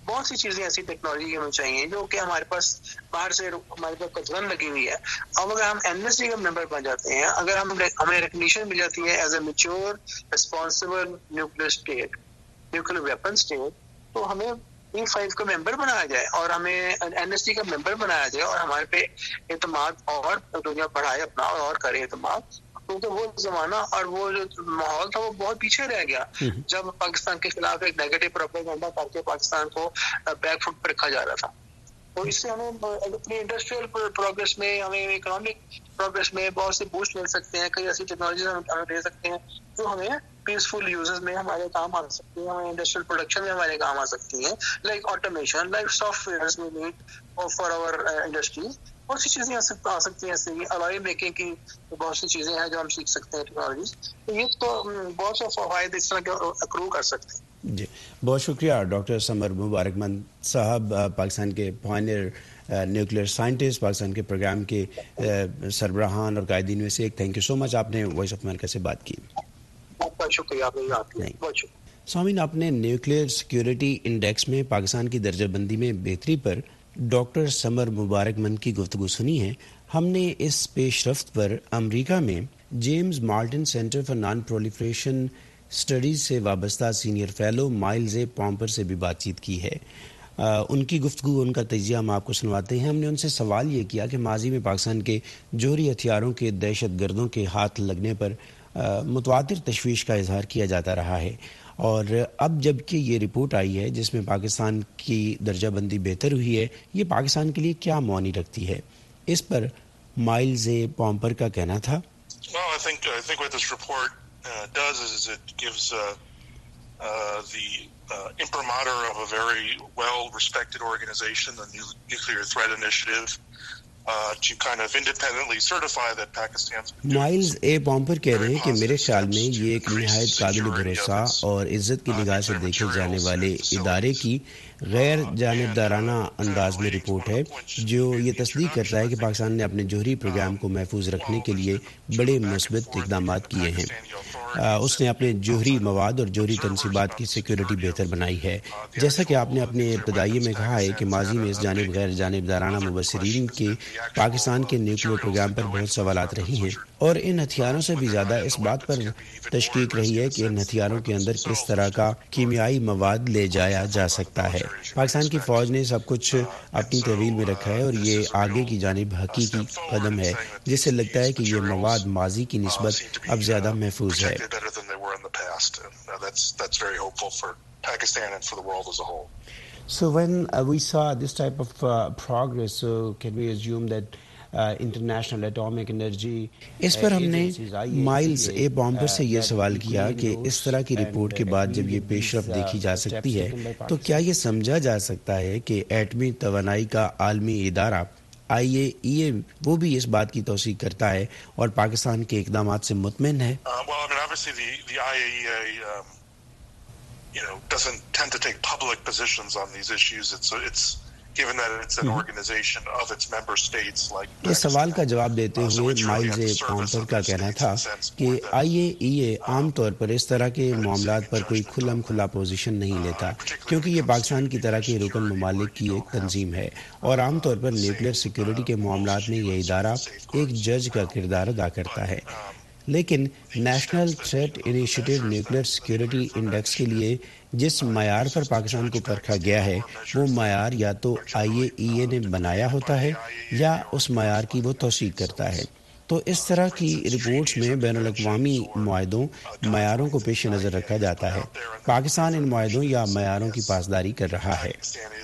بہت سی چیزیں ایسی ٹیکنالوجی ہمیں چاہیے جو کہ ہمارے پاس باہر سے ہمارے پاس کچرن لگی ہوئی ہے. اب اگر ہم این ایس سی کا ممبر بن جاتے ہیں, اگر ہم ہمیں ریکگنیشن مل جاتی ہے as a mature responsible nuclear state, nuclear weapon state, تو ہمیں ای فائیو کا ممبر بنایا جائے اور ہمیں این ایس سی کا ممبر بنایا جائے اور ہمارے پہ اعتماد اور دنیا بڑھائے اپنا اور کرے اعتماد, کیونکہ وہ زمانہ اور وہ جو ماحول تھا وہ بہت پیچھے رہ گیا جب پاکستان کے خلاف ایک نیگیٹو پروپیگنڈا کر کے پاکستان کو بیک فٹ پر رکھا جا رہا تھا. تو اس سے ہمیں اپنی انڈسٹریل پروگریس میں, ہمیں اکنامک پروگریس میں بہت سے بوسٹ مل سکتے ہیں. کئی ایسی ٹیکنالوجیز ہمیں دے سکتے ہیں جو ہمیں پیسفل یوزز میں ہمارے کام آ سکتی ہیں, ہمیں انڈسٹریل پروڈکشن میں ہمارے کام آ سکتی ہیں, like automation, like softwares we need for our industries. بہت سی چیزیں آ سکتی ہیں, ایسے ہی الائی میکنگ کی بہت سی چیزیں ہیں جو ہم سیکھ سکتے ہیں ٹیکنالوجیز. تو یہ تو بہت سے فوائد اس طرح کے اکرو کر سکتے ہیں. جی بہت شکریہ ڈاکٹر سمر مبارک مند صاحب, پاکستان کے پائنیئر نیوکلیئر سائنٹسٹ, پاکستان کے پروگرام کے سربراہان اور قائدین میں سے ایک. تھینک یو سو مچ, آپ نے وائس آف امریکہ سے بات کی. بہت شکریہ. بہت شکریہ. سامعین, آپ نے نیوکلیئر سیکیورٹی انڈیکس میں پاکستان کی درجہ بندی میں بہتری پر ڈاکٹر سمر مبارک مند کی گفتگو سنی ہے. ہم نے اس پیش رفت پر امریکہ میں James Martin Center for Nonproliferation Studies سے وابستہ senior fellow Miles A Pomper سے بھی بات چیت کی ہے. آ, ان کی گفتگو, ان کا تجزیہ ہم آپ کو سنواتے ہیں. ہم نے ان سے سوال یہ کیا کہ ماضی میں پاکستان کے جوہری ہتھیاروں کے دہشت گردوں کے ہاتھ لگنے پر آ, متواتر تشویش کا اظہار کیا جاتا رہا ہے, اور اب جب کہ یہ رپورٹ آئی ہے جس میں پاکستان کی درجہ بندی بہتر ہوئی ہے, یہ پاکستان کے لیے کیا معنی رکھتی ہے؟ اس پر مائلز اے پامپر کا کہنا تھا. Well, I think I think what this report uh, does is it gives uh, uh, the uh, imprimatur of a very well-respected organization, the Nuclear Threat Initiative, uh, to kind of independently certify that Pakistan's. Miles A Pomper کہہ رہے ہیں کہ میرے خیال میں یہ ایک نہایت قابل بھروسہ اور عزت کی نگاہ سے دیکھے جانے والے ادارے کی غیر جانبدارانہ انداز میں رپورٹ ہے جو یہ تصدیق کرتا ہے کہ پاکستان نے اپنے جوہری پروگرام کو محفوظ رکھنے کے لیے بڑے مثبت اقدامات کیے ہیں. اس نے اپنے جوہری مواد اور جوہری تنصیبات کی سیکیورٹی بہتر بنائی ہے. جیسا کہ آپ نے اپنے ابتدائی میں کہا ہے کہ ماضی میں اس جانب غیر جانبدارانہ مبصرین کے پاکستان کے نیوکلیئر پروگرام پر بہت سوالات رہی ہیں, اور ان ہتھیاروں سے بھی زیادہ اس بات پر تشکیک رہی ہے کہ ان ہتھیاروں کے اندر کس طرح کا کیمیائی مواد لے جایا جا سکتا ہے. پاکستان کی فوج نے سب کچھ اپنی تحویل میں رکھا ہے اور یہ آگے کی جانب حقیقی قدم ہے جس سے لگتا ہے کہ یہ مواد ماضی کی نسبت اب زیادہ محفوظ ہے. So when uh, we saw this type of uh, progress, so can we assume that uh, International Atomic Energy اس پر ہم نے مائلز اے پامپر سے یہ سوال کیا کہ اس طرح کی رپورٹ کے بعد جب یہ پیش رفت دیکھی جا سکتی ہے تو کیا یہ سمجھا جا سکتا ہے کہ ایٹمی توانائی کا عالمی ادارہ آئی اے ای اے وہ بھی اس بات کی توثیق کرتا ہے اور پاکستان کے اقدامات سے مطمئن ہے؟ You know, doesn't tend to take public positions on these issues. It's it's given that it's an organization of its member states like. اس سوال کا جواب دیتے ہوئے مائلز اے پامپر کا کہنا تھا کہ آئی اے ای اے عام طور پر اس طرح کے معاملات پر کوئی کھلم کھلا پوزیشن نہیں لیتا کیونکہ یہ پاکستان کی طرح کے رکن ممالک کی ایک تنظیم ہے اور عام طور پر نیوکلیئر سیکیورٹی کے معاملات میں یہ ادارہ ایک جج کا کردار ادا کرتا ہے. لیکن National Threat Initiative Nuclear Security Index کے لیے جس معیار پر پاکستان کو پرکھا گیا ہے وہ معیار یا تو آئی اے ای اے نے بنایا ہوتا ہے یا اس معیار کی وہ توثیق کرتا ہے. تو اس طرح کی رپورٹس میں بین الاقوامی معاہدوں معیاروں کو پیش نظر رکھا جاتا ہے. پاکستان ان معاہدوں یا معیاروں کی پاسداری کر رہا ہے.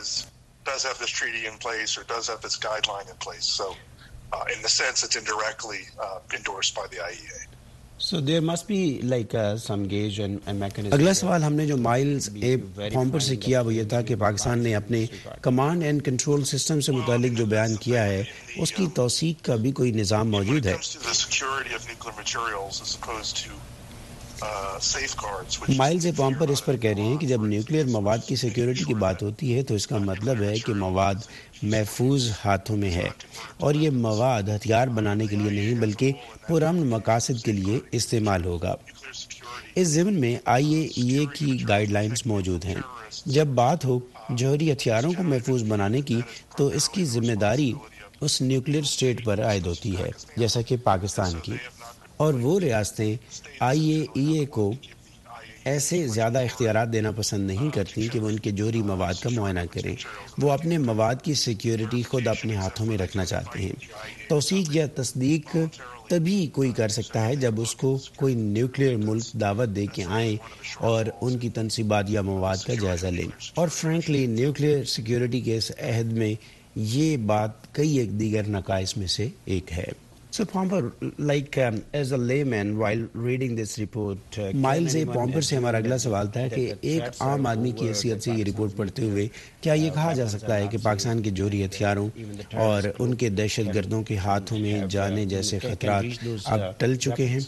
Uh, in the sense it's indirectly uh, endorsed by the I E A. So there must be like uh, some gauge and a mechanism. اگلا سوال ہم نے جو مائلز اے پامپر سے کیا وہ یہ تھا کہ پاکستان نے اپنے کمانڈ اینڈ کنٹرول سسٹم سے متعلق جو بیان کیا ہے اس کی توثیق کا بھی کوئی نظام موجود ہے؟ مائلز پامپر اس پر کہہ رہے ہیں کہ جب نیوکلیئر مواد کی سیکیورٹی کی بات ہوتی ہے تو اس کا مطلب ہے کہ مواد محفوظ ہاتھوں میں ہے اور یہ مواد ہتھیار بنانے کے لیے نہیں بلکہ پرامن مقاصد کے لیے استعمال ہوگا۔ اس ضمن میں آئی اے ای اے کی گائیڈ لائنز موجود ہیں۔ جب بات ہو جوہری ہتھیاروں کو محفوظ بنانے کی تو اس کی ذمہ داری اس نیوکلیئر اسٹیٹ پر عائد ہوتی ہے جیسا کہ پاکستان کی، اور وہ ریاستیں آئی اے ای اے کو ایسے زیادہ اختیارات دینا پسند نہیں کرتی کہ وہ ان کے جوہری مواد کا معائنہ کریں۔ وہ اپنے مواد کی سیکیورٹی خود اپنے ہاتھوں میں رکھنا چاہتے ہیں۔ توثیق یا تصدیق تبھی کوئی کر سکتا ہے جب اس کو کوئی نیوکلیئر ملک دعوت دے کے آئیں اور ان کی تنصیبات یا مواد کا جائزہ لیں، اور فرینکلی نیوکلیئر سیکیورٹی کے اس عہد میں یہ بات کئی ایک دیگر نقائص میں سے ایک ہے۔ So Pomper, like um, as a layman while reading this report, uh, Miles A. Pomper سے ہمارا اگلا سوال تھا کہ ایک عام آدمی کی حیثیت سے یہ رپورٹ پڑھتے ہوئے کیا یہ کہا جا سکتا ہے کہ پاکستان کے جوہری ہتھیاروں اور ان کے دہشت گردوں کے ہاتھوں میں جانے جیسے خطرات اب ٹل چکے ہیں؟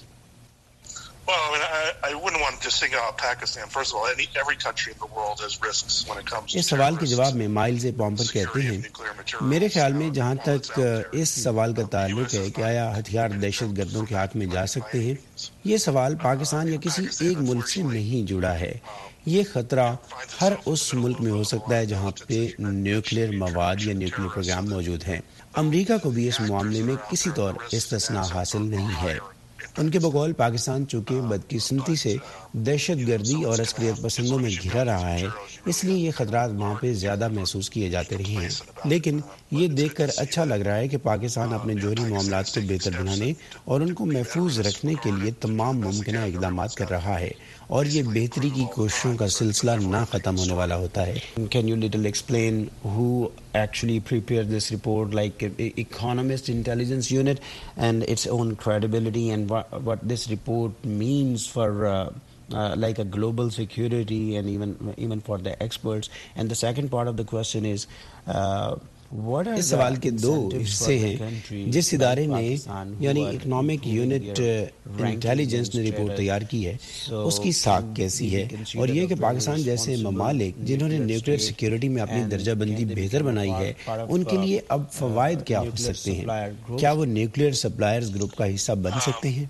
Well, I mean, I, I wouldn't want to just single out Pakistan. First of all, any, every country in the world has risks when it comes to اس سوال کے جواب میں مائلز پامپر کہتے ہیں، میرے خیال میں جہاں تک اس سوال کا تعلق ہے کہ آیا ہتھیار دہشت گردوں کے ہاتھ میں جا سکتے ہیں، یہ سوال پاکستان یا کسی ایک ملک سے نہیں جڑا ہے۔ یہ خطرہ ہر اس ملک میں ہو سکتا ہے جہاں پہ نیوکلیئر مواد یا نیوکلیئر پروگرام موجود ہیں۔ امریکہ کو بھی اس معاملے میں کسی طور استثناء حاصل نہیں ہے۔ ان کے بقول پاکستان چونکہ بدقسمتی سے دہشت گردی اور عسکریت پسندوں میں گھرا رہا ہے، اس لیے یہ خطرات وہاں پہ زیادہ محسوس کیے جاتے رہے ہیں، لیکن یہ دیکھ کر اچھا لگ رہا ہے کہ پاکستان اپنے جوہری معاملات کو بہتر بنانے اور ان کو محفوظ رکھنے کے لیے تمام ممکنہ اقدامات کر رہا ہے، اور یہ بہتری کی کوششوں کا سلسلہ نہ ختم ہونے والا ہوتا ہے۔ Can you little explain who actually prepared this report, like Economist Intelligence Unit and its own credibility, and what, what this report means for uh, uh, like a global security and even even for the experts? And the second part of the question is uh, اس سوال کے دو حصے ہیں۔ جس ادارے نے یعنی Economic Unit Intelligence نے report تیار کی ہے اس کی ساکھ کیسی ہے، اور یہ کہ پاکستان جیسے ممالک جنہوں نے نیوکلیئر سیکیورٹی میں اپنی درجہ بندی بہتر بنائی ہے ان کے لیے اب فوائد کیا ہو سکتے ہیں؟ کیا وہ نیوکلیئر سپلائرز گروپ کا حصہ بن سکتے ہیں؟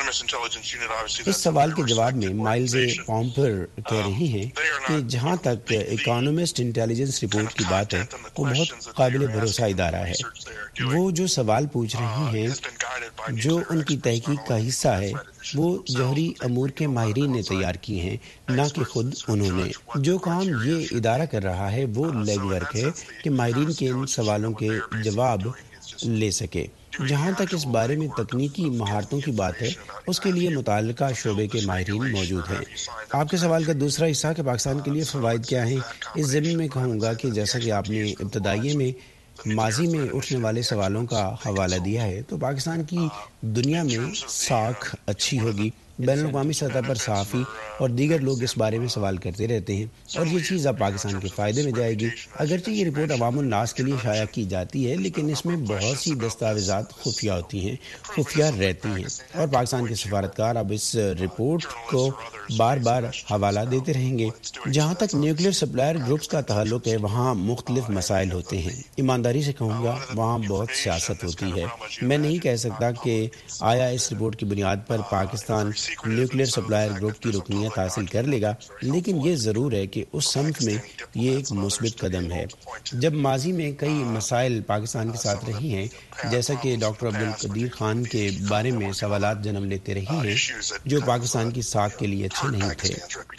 اس سوال کے جواب میں مائلز پامپر کہہ رہے ہیں کہ جہاں تک اکانومسٹ انٹیلیجنس رپورٹ کی بات ہے وہ بہت قابل بھروسہ ادارہ ہے۔ وہ جو سوال پوچھ رہے ہیں جو ان کی تحقیق کا حصہ ہے وہ جوہری امور کے ماہرین نے تیار کیے ہیں، نہ کہ خود انہوں نے۔ جو کام یہ ادارہ کر رہا ہے وہ لیگ ورک ہے کہ ماہرین کے ان سوالوں کے جواب لے سکے۔ جہاں تک اس بارے میں تکنیکی مہارتوں کی بات ہے اس کے لیے متعلقہ شعبے کے ماہرین موجود ہیں۔ آپ کے سوال کا دوسرا حصہ کہ پاکستان کے لیے فوائد کیا ہیں، اس ضمن میں کہوں گا کہ جیسا کہ آپ نے ابتدائی میں ماضی میں اٹھنے والے سوالوں کا حوالہ دیا ہے تو پاکستان کی دنیا میں ساکھ اچھی ہوگی۔ بین الاقوامی سطح پر صحافی اور دیگر لوگ اس بارے میں سوال کرتے رہتے ہیں اور یہ چیز اب پاکستان کے فائدے میں جائے گی۔ اگرچہ یہ رپورٹ عوام الناس کے لیے شائع کی جاتی ہے لیکن اس میں بہت سی دستاویزات خفیہ ہوتی ہیں، خفیہ رہتی ہیں، اور پاکستان کے سفارتکار اب اس رپورٹ کو بار بار حوالہ دیتے رہیں گے۔ جہاں تک نیوکلیئر سپلائر گروپس کا تعلق ہے وہاں مختلف مسائل ہوتے ہیں۔ ایمانداری سے کہوں گا وہاں بہت سیاست ہوتی ہے۔ میں نہیں کہہ سکتا کہ آیا اس رپورٹ کی بنیاد پر پاکستان نیوکلیئر سپلائر گروپ کی رکنیت حاصل کر لے گا، لیکن یہ ضرور ہے کہ اس سمت میں یہ ایک مثبت قدم ہے۔ جب ماضی میں کئی مسائل پاکستان کے ساتھ رہی ہیں جیسا کہ ڈاکٹر عبدالقدیر خان کے بارے میں سوالات جنم لیتے رہی ہیں جو پاکستان کی ساکھ کے لیے اچھے نہیں تھے۔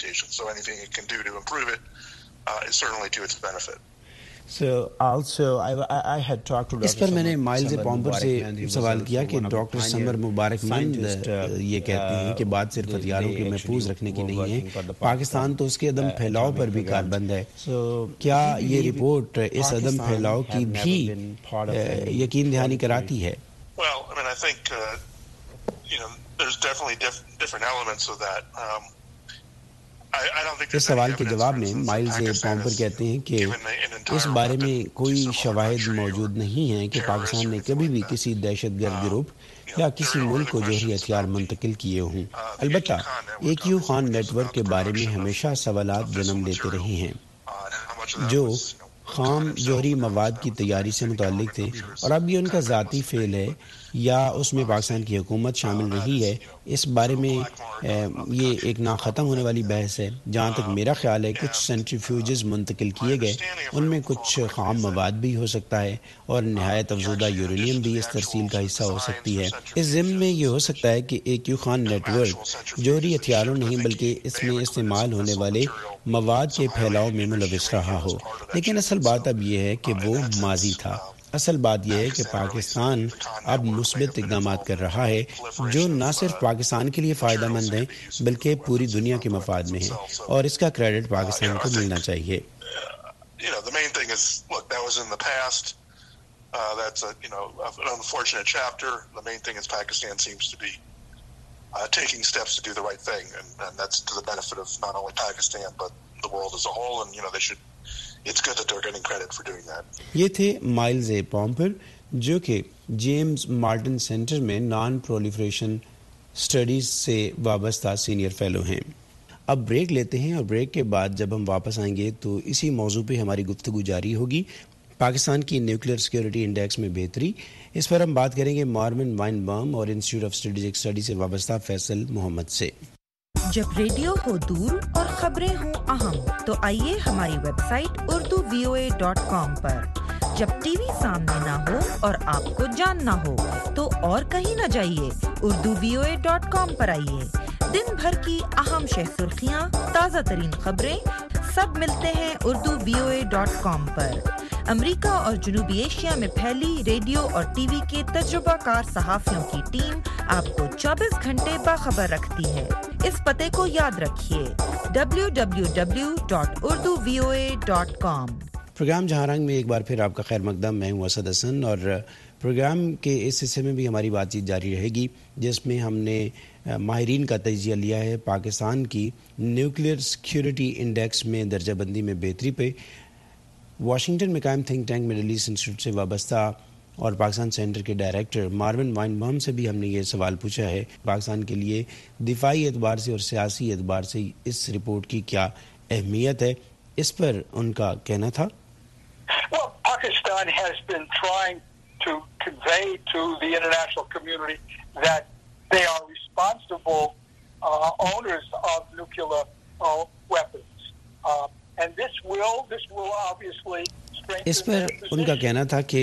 اس پر میں نے مائلز پامپر سے سوال کیا کہ ڈاکٹر سمر مبارک مند یہ کہتے ہیں کہ بات صرف ہتھیاروں کے محفوظ رکھنے کی نہیں ہے، پاکستان تو اس کے عدم پھیلاؤ پر بھی کاربند ہے۔ کیا یہ رپورٹ اس عدم پھیلاؤ کی بھی یقین دہانی کراتی ہے؟ اس سوال کے جواب میں مائلز اے پامپر کہتے ہیں کہ اس بارے میں کوئی شواہد موجود نہیں ہیں کہ پاکستان نے کبھی بھی کسی دہشت گرد گروپ یا کسی ملک کو جوہری ہتھیار منتقل کیے ہوں. البتہ A Q Khan network کے بارے میں ہمیشہ سوالات جنم لیتے رہے ہیں جو خام جوہری مواد کی تیاری سے متعلق تھے، اور اب یہ ان کا ذاتی فعل ہے یا اس میں پاکستان کی حکومت شامل رہی ہے. اس بارے میں یہ ایک نہ ختم ہونے والی بحث ہے. جہاں تک میرا خیال ہے کچھ سینٹریفیوجز منتقل کیے گئے، ان میں کچھ خام مواد بھی ہو سکتا ہے اور نہایت افزودہ یورینیم بھی اس ترسیل کا حصہ ہو سکتی ہے. اس ضمن میں یہ ہو سکتا ہے کہ A Q Khan network جوہری ہتھیاروں نہیں بلکہ اس میں استعمال ہونے والے مواد کے پھیلاؤ میں ملوث رہا ہو. لیکن اصل بات اب یہ ہے کہ وہ ماضی تھا. اصل بات یہ ہے کہ پاکستان اب مثبت اقدامات کر رہا ہے جو نہ صرف پاکستان کے لیے فائدہ مند ہیں بلکہ پوری دنیا کے مفاد میں ہیں، اور اس کا کریڈٹ پاکستان کو ملنا چاہیے. taking steps to do the right thing, and, and that's to the benefit of not only Pakistan but the world as a whole, and you know they should it's good that they're getting credit for doing that. یہ تھے miles A Pampore جو کہ James Martin centre میں non proliferation Studies سے وابستہ senior fellow ہیں. اب break لیتے ہیں، اور بریک کے بعد جب ہم واپس آئیں گے تو اسی موضوع پہ ہماری گفتگو جاری ہوگی. پاکستان کی نیوکلیئر سیکیورٹی انڈیکس میں بہتری، اس پر ہم بات کریں گے مارون وائن بام اور انسٹیٹیوٹ آف اسٹریٹجک اسٹڈی سے وابستہ فیصل محمد سے. جب ریڈیو ہو دور اور خبریں ہوں اہم تو آئیے ہماری website Urdu V O A dot com پر. جب ٹی وی سامنے نہ ہو اور آپ کو جاننا ہو تو اور کہیں نہ جائیے، Urdu V O A dot com پر آئیے. دن بھر کی اہم شہ سرخیاں، تازہ ترین خبریں سب ملتے ہیں Urdu V O A dot com پر. امریکہ اور جنوبی ایشیا میں پھیلی ریڈیو اور ٹی وی کے تجربہ کار صحافیوں کی ٹیم آپ کو چوبیس گھنٹے باخبر رکھتی ہے. اس پتے کو یاد رکھیے W W W dot Urdu V O A dot com. Programme جہاں رنگ میں ایک بار پھر آپ کا خیر مقدم. میں ہوں اسد حسن، اور پروگرام کے اس حصے میں بھی ہماری بات چیت جاری رہے گی جس میں ہم نے ماہرین کا تجزیہ لیا ہے پاکستان کی نیوکلیئر سیکیورٹی انڈیکس میں درجہ بندی میں بہتری پہ. واشنگٹن میں قائم think tank Middle East Institute سے وابستہ اور پاکستان سینٹر کے ڈائریکٹر مارون وائن بام سے بھی ہم نے یہ سوال پوچھا ہے پاکستان کے لیے دفاعی اعتبار سے اور سیاسی اعتبار سے اس رپورٹ کی کیا اہمیت ہے. اس پر ان کا کہنا تھا. Well, Pakistan has been trying to convey to the international community that they are responsible uh, owners of nuclear uh, weapons. Uh, and this will, this will obviously strengthen اس پر ان کا کہنا تھا کہ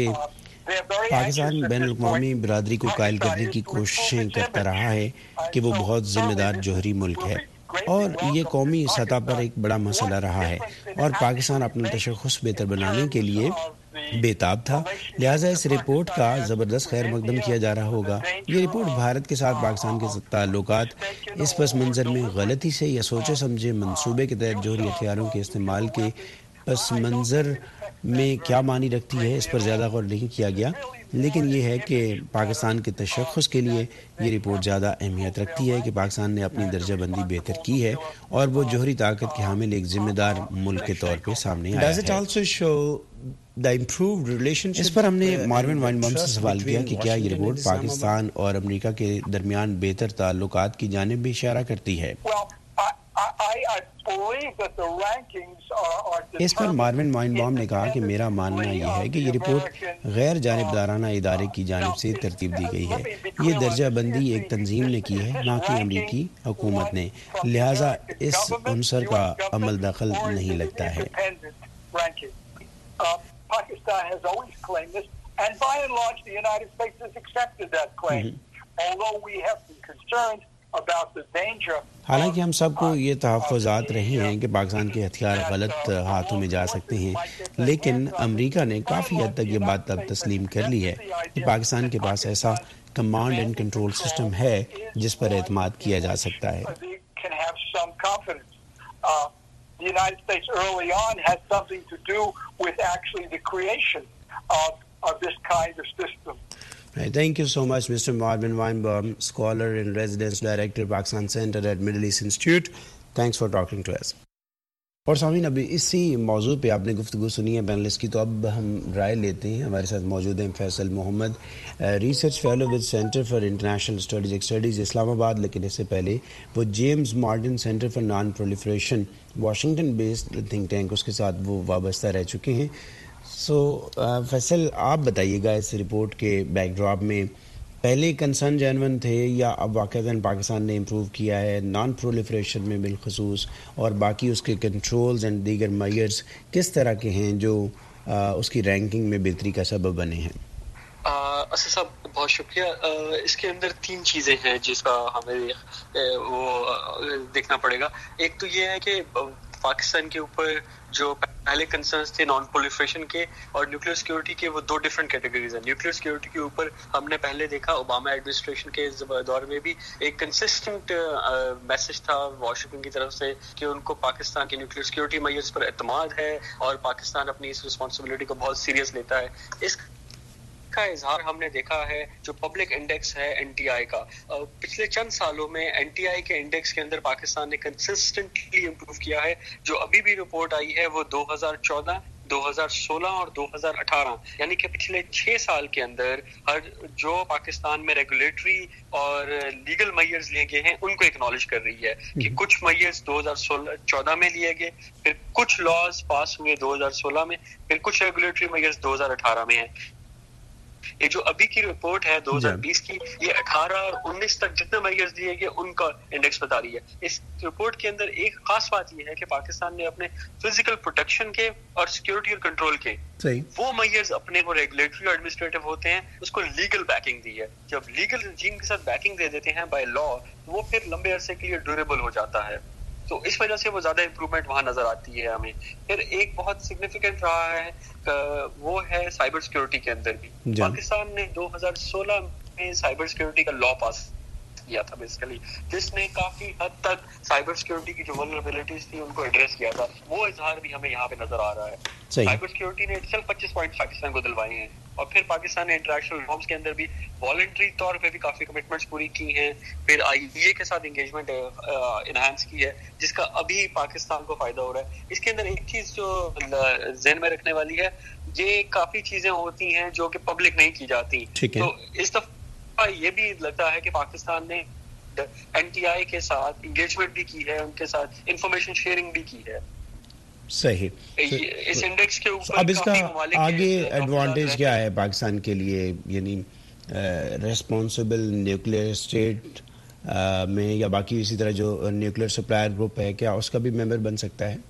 پاکستان بین الاقوامی برادری کو قائل کرنے کی کوششیں کرتا رہا ہے کہ وہ بہت ذمہ دار جوہری ملک ہے، اور یہ قومی سطح پر ایک بڑا مسئلہ رہا ہے، اور پاکستان اپنا تشخص بہتر بنانے کے لیے بےتاب تھا. لہٰذا اس رپورٹ کا زبردست خیر مقدم کیا جا رہا ہوگا. یہ رپورٹ بھارت کے ساتھ پاکستان کے تعلقات اس پس منظر میں غلطی سے یا سوچے سمجھے منصوبے کے تحت جوہری ہتھیاروں کے استعمال کے پس منظر میں کیا معنی رکھتی ہے اس پر زیادہ غور نہیں کیا گیا. لیکن یہ ہے کہ پاکستان کے تشخص کے لیے یہ رپورٹ زیادہ اہمیت رکھتی ہے کہ پاکستان نے اپنی درجہ بندی بہتر کی ہے اور وہ جوہری طاقت کے حامل ایک ذمہ دار ملک کے طور پہ سامنے آیا ہے. اس پر ہم نے مارون وائن بام سے سوال کیا کہ کیا یہ رپورٹ پاکستان اور امریکہ کے درمیان بہتر تعلقات کی جانب بھی اشارہ کرتی ہے. اس پر مارون وائن بام نے کہا کہ میرا ماننا یہ ہے کہ یہ رپورٹ غیر جانبدارانہ ادارے کی جانب سے ترتیب دی گئی ہے. یہ درجہ بندی ایک تنظیم نے کی ہے، نہ کہ امریکی حکومت نے، لہٰذا اس عنصر کا عمل دخل نہیں لگتا ہے. Pakistan has always claimed this, and by and large the United States has accepted that claim. Mm-hmm. Although we have some concerns about the danger. حالانکہ ہم سب کو یہ تحفظات رہے ہیں کہ پاکستان کے ہتھیار غلط ہاتھوں میں جا سکتے ہیں، لیکن امریکہ نے کافی حد تک یہ بات اب تسلیم کر لی ہے کہ پاکستان کے پاس ایسا کمانڈ اینڈ کنٹرول سسٹم ہے جس پر اعتماد کیا جا سکتا ہے. The United States early on had something to do with actually the creation of, of this kind of system. Right. Thank you so much, Mister Marvin Weinbaum, scholar in residence, director, Pakistan Center at Middle East Institute. Thanks for talking to us. اور سامعین ابھی اسی موضوع پہ آپ نے گفتگو سنی ہے پینلسٹ کی, تو اب ہم رائے لیتے ہیں. ہمارے ساتھ موجود ہیں Faisal Muhammad, research fellow with Centre for International Strategic Studies Islamabad, لیکن اس سے پہلے وہ James Martin Center for Nonproliferation Washington based think tank, اس کے ساتھ وہ وابستہ رہ چکے ہیں. سو فیصل, آپ بتائیے گا اس رپورٹ کے بیک ڈراپ میں پہلے کنسرن جینون تھے یا اب واقعتاً پاکستان نے امپروو کیا ہے نان پرولیفریشن میں بالخصوص, اور باقی اس کے کنٹرولز اینڈ دیگر میئرز کس طرح کے ہیں جو اس کی رینکنگ میں بہتری کا سبب بنے ہیں؟ اسد صاحب بہت شکریہ. اس کے اندر تین چیزیں ہیں جس کا ہمیں وہ دیکھنا پڑے گا. ایک تو یہ ہے کہ پاکستان کے اوپر جو پہلے کنسرنس تھے نان پرولیفریشن کے اور نیوکلیئر سیکورٹی کے, وہ دو ڈفرینٹ کیٹیگریز ہیں. نیوکلیئر سیکورٹی کے اوپر ہم نے پہلے دیکھا اوباما ایڈمنسٹریشن کے دور میں بھی ایک کنسسٹنٹ میسج تھا واشنگٹن کی طرف سے کہ ان کو پاکستان کے نیوکلیئر سیکورٹی میئرز پر اعتماد ہے اور پاکستان اپنی اس رسپانسبلٹی کو بہت سیریس لیتا ہے. اس کا اظہار ہم نے دیکھا ہے جو پبلک انڈیکس ہے این ٹی آئی کا. پچھلے چند سالوں میں این ٹی آئی کے انڈیکس کے اندر پاکستان نے کنسسٹنٹلی امپروو کیا ہے. جو ابھی بھی رپورٹ آئی ہے وہ دو ہزار چودہ دو ہزار سولہ اور دو ہزار اٹھارہ یعنی کہ پچھلے چھ سال کے اندر ہر جو پاکستان میں ریگولیٹری اور لیگل میئرز لیے گئے ہیں ان کو اکنالج کر رہی ہے کہ کچھ میئرز دو ہزار سولہ چودہ میں لیے گئے, پھر کچھ لاز پاس ہوئے دو ہزار سولہ میں, پھر کچھ ریگولیٹری میئرز دو ہزار اٹھارہ میں ہیں. یہ جو ابھی کی رپورٹ ہے دو ہزار بیس کی, یہ اٹھارہ اور انیس تک جتنے میئرز دیے گئے ان کا انڈیکس بتا رہی ہے. اس رپورٹ کے اندر ایک خاص بات یہ ہے کہ پاکستان نے اپنے فزیکل پروٹیکشن کے اور سیکورٹی اور کنٹرول کے وہ میئرز اپنے کو ریگولیٹری اور ایڈمنسٹریٹو ہوتے ہیں اس کو لیگل بیکنگ دی ہے. جب لیگل رجیم کے ساتھ بیکنگ دے دیتے ہیں بائی لا, وہ پھر لمبے عرصے کے لیے ڈیوریبل ہو جاتا ہے. تو اس وجہ سے وہ زیادہ امپروومنٹ وہاں نظر آتی ہے ہمیں. پھر ایک بہت سگنیفیکنٹ رہا ہے وہ ہے سائبر سیکورٹی کے اندر بھی. پاکستان نے دو ہزار سولہ میں سائبر سیکورٹی کا لا پاس کیا تھا بیسیکلی, جس نے کافی حد تک سائبر سیکورٹی کی جو ولنریبلٹیز تھی ان کو ایڈریس کیا تھا. وہ اظہار بھی ہمیں یہاں پہ نظر آ رہا ہے. سائبر سیکورٹی نے صرف پچیس پوائنٹ پاکستان کو دلوائے ہیں, اور پھر پاکستان نے انٹرنیشنل نارمز کے اندر بھی والنٹری طور پہ بھی کافی کمٹمنٹس پوری کی ہیں. پھر آئی بی اے کے ساتھ انگیجمنٹ انہانس کی ہے جس کا ابھی پاکستان کو فائدہ ہو رہا ہے. اس کے اندر ایک چیز جو ذہن میں رکھنے والی ہے, یہ کافی چیزیں ہوتی ہیں جو کہ پبلک نہیں کی جاتی. تو اس دفعہ یہ بھی لگتا ہے کہ پاکستان نے این ٹی آئی کے ساتھ انگیجمنٹ بھی کی ہے, ان کے ساتھ انفارمیشن شیئرنگ بھی کی ہے. صحیح. اس انڈیکس کے اوپر اب اس کا آگے ایڈوانٹیج کیا ہے پاکستان کے لیے, یعنی ریسپانسبل نیوکلیئر اسٹیٹ میں یا باقی اسی طرح جو نیوکلیئر سپلائر گروپ ہے, کیا اس کا بھی ممبر بن سکتا ہے؟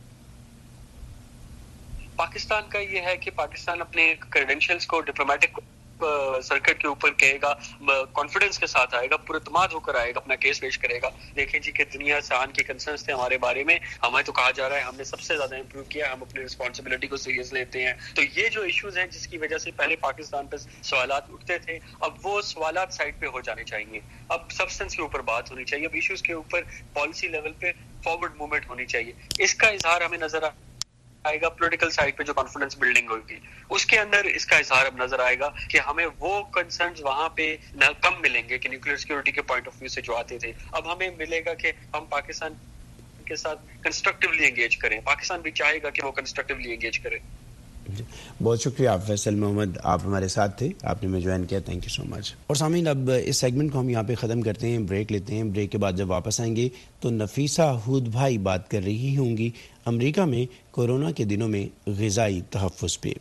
پاکستان کا یہ ہے کہ پاکستان اپنے کریڈینشیلز کو ڈپلومیٹک سرکٹ کے اوپر کہے گا, کانفیڈنس کے ساتھ آئے گا, پراعتماد ہو کر آئے گا, اپنا کیس پیش کرے گا. دیکھیں جی کہ دنیا سے آن کے کنسرنس تھے ہمارے بارے میں, ہمیں تو کہا جا رہا ہے ہم نے سب سے زیادہ امپروو کیا, ہم اپنی رسپانسبلٹی کو سیریس لیتے ہیں. تو یہ جو ایشوز ہیں جس کی وجہ سے پہلے پاکستان پہ سوالات اٹھتے تھے, اب وہ سوالات سائڈ پہ ہو جانے چاہیے. اب سبسٹنس کے اوپر بات ہونی چاہیے, اب ایشوز کے اوپر پالیسی لیول پہ فارورڈ موومنٹ ہونی چاہیے. اس کا اظہار ہمیں نظر آ آئے گا پولیٹیکل سائڈ پہ جو کانفیڈنس بلڈنگ ہوگی, اس کے اندر اس کا اظہار اب نظر آئے گا کہ ہمیں وہ کنسرنز وہاں پہ کم ملیں گے کہ نیوکلیئر سیکورٹی کے پوائنٹ آف ویو سے جو آتے تھے. اب ہمیں ملے گا کہ ہم پاکستان کے ساتھ کنسٹرکٹیولی انگیج کریں. پاکستان بھی چاہے گا کہ وہ کنسٹرکٹیولی انگیج کرے. بہت شکریہ فیصل محمد, آپ ہمارے ساتھ تھے, آپ نے میں جوائن کیا, تھینک یو سو مچ. اور سامعین اب اس سیگمنٹ کو ہم یہاں پہ ختم کرتے ہیں, بریک لیتے ہیں. بریک کے بعد جب واپس آئیں گے تو نفیسہ ہود بھائی بات کر رہی ہوں گی امریکہ میں کورونا کے دنوں میں غذائی تحفظ پہ.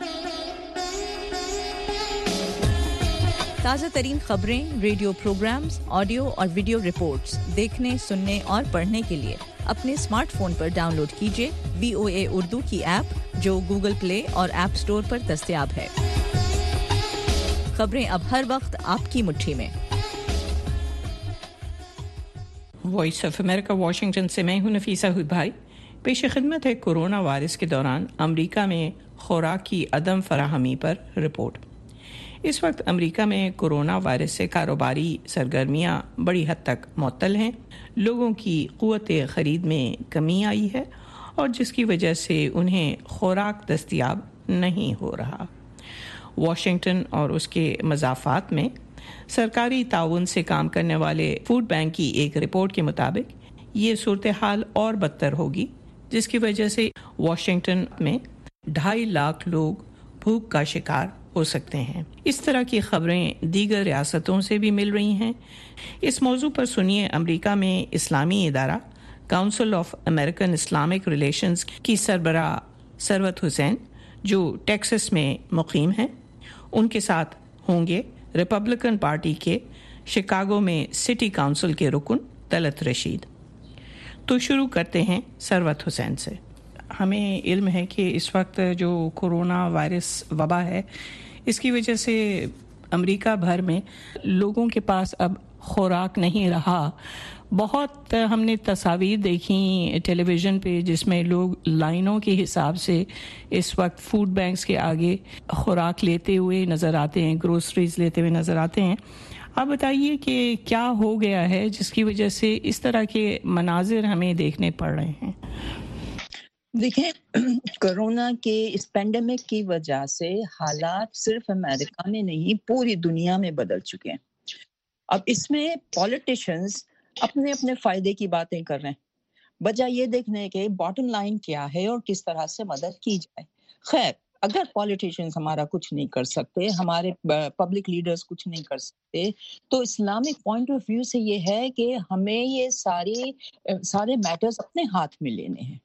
تازہ ترین خبریں, ریڈیو پروگرامز, آڈیو اور ویڈیو رپورٹس دیکھنے, سننے اور پڑھنے کے لیے اپنے اسمارٹ فون پر ڈاؤن لوڈ کیجیے وی او اے اردو کی ایپ جو گوگل پلے اور ایپ اسٹور پر دستیاب ہے. خبریں اب ہر وقت آپ کی مٹھی میں. وائس آف امریکہ واشنگٹن سے میں ہوں نفیسہ ہود بھائی. پیش خدمت ہے کورونا وائرس کے دوران امریکہ میں خوراک کی عدم فراہمی پر رپورٹ. اس وقت امریکہ میں کورونا وائرس سے کاروباری سرگرمیاں بڑی حد تک معطل ہیں. لوگوں کی قوت خرید میں کمی آئی ہے اور جس کی وجہ سے انہیں خوراک دستیاب نہیں ہو رہا. واشنگٹن اور اس کے مضافات میں سرکاری تعاون سے کام کرنے والے فوڈ بینک کی ایک رپورٹ کے مطابق ये सूरत-ए-हाल और बदतर होगी, जिसकी वजह से वाशिंगटन में ढाई लाख लोग भूख का शिकार हो सकते हैं। इस तरह की खबरें दीगर रियासतों से भी मिल रही हैं। इस मौजू पर सुनिए अमेरिका में इस्लामी इदारा council of American Islamic relations की सरबराह सरवत हुसैन, जो टेक्सास में मुकीम हैं। उनके साथ होंगे रिपब्लिकन पार्टी के शिकागो में सिटी काउंसिल के रुकन तलत रशीद। तो शुरू करते हैं सरवत हुसैन से। हमें इल्म है कि इस वक्त जो कोरोना वायरस वबा है, इसकी वजह से अमेरिका भर में लोगों के पास अब खुराक नहीं रहा। बहुत हमने तस्वीर देखी टेलीविज़न पे जिसमें लोग लाइनों के हिसाब से इस वक्त फूड बैंक्स के आगे खुराक लेते हुए नज़र आते हैं, ग्रोसरीज लेते हुए नज़र आते हैं। आप बताइए कि क्या हो गया है जिसकी वजह से इस तरह के मनाजिर हमें देखने पड़ रहे हैं? देखिए, कोरोना के इस पेंडेमिक की वजह से हालात सिर्फ अमेरिका में नहीं पूरी दुनिया में बदल चुके हैं। अब इसमें पॉलिटिशियंस अपने अपने फायदे की बातें कर रहे हैं, बजाय ये देखने के बॉटम लाइन क्या है और किस तरह से मदद की जाए। खैर, अगर पॉलिटिशियंस हमारा कुछ नहीं कर सकते, हमारे पब्लिक लीडर्स कुछ नहीं कर सकते, तो इस्लामिक पॉइंट ऑफ व्यू से ये है कि हमें ये सारी सारे मैटर्स अपने हाथ में लेने हैं।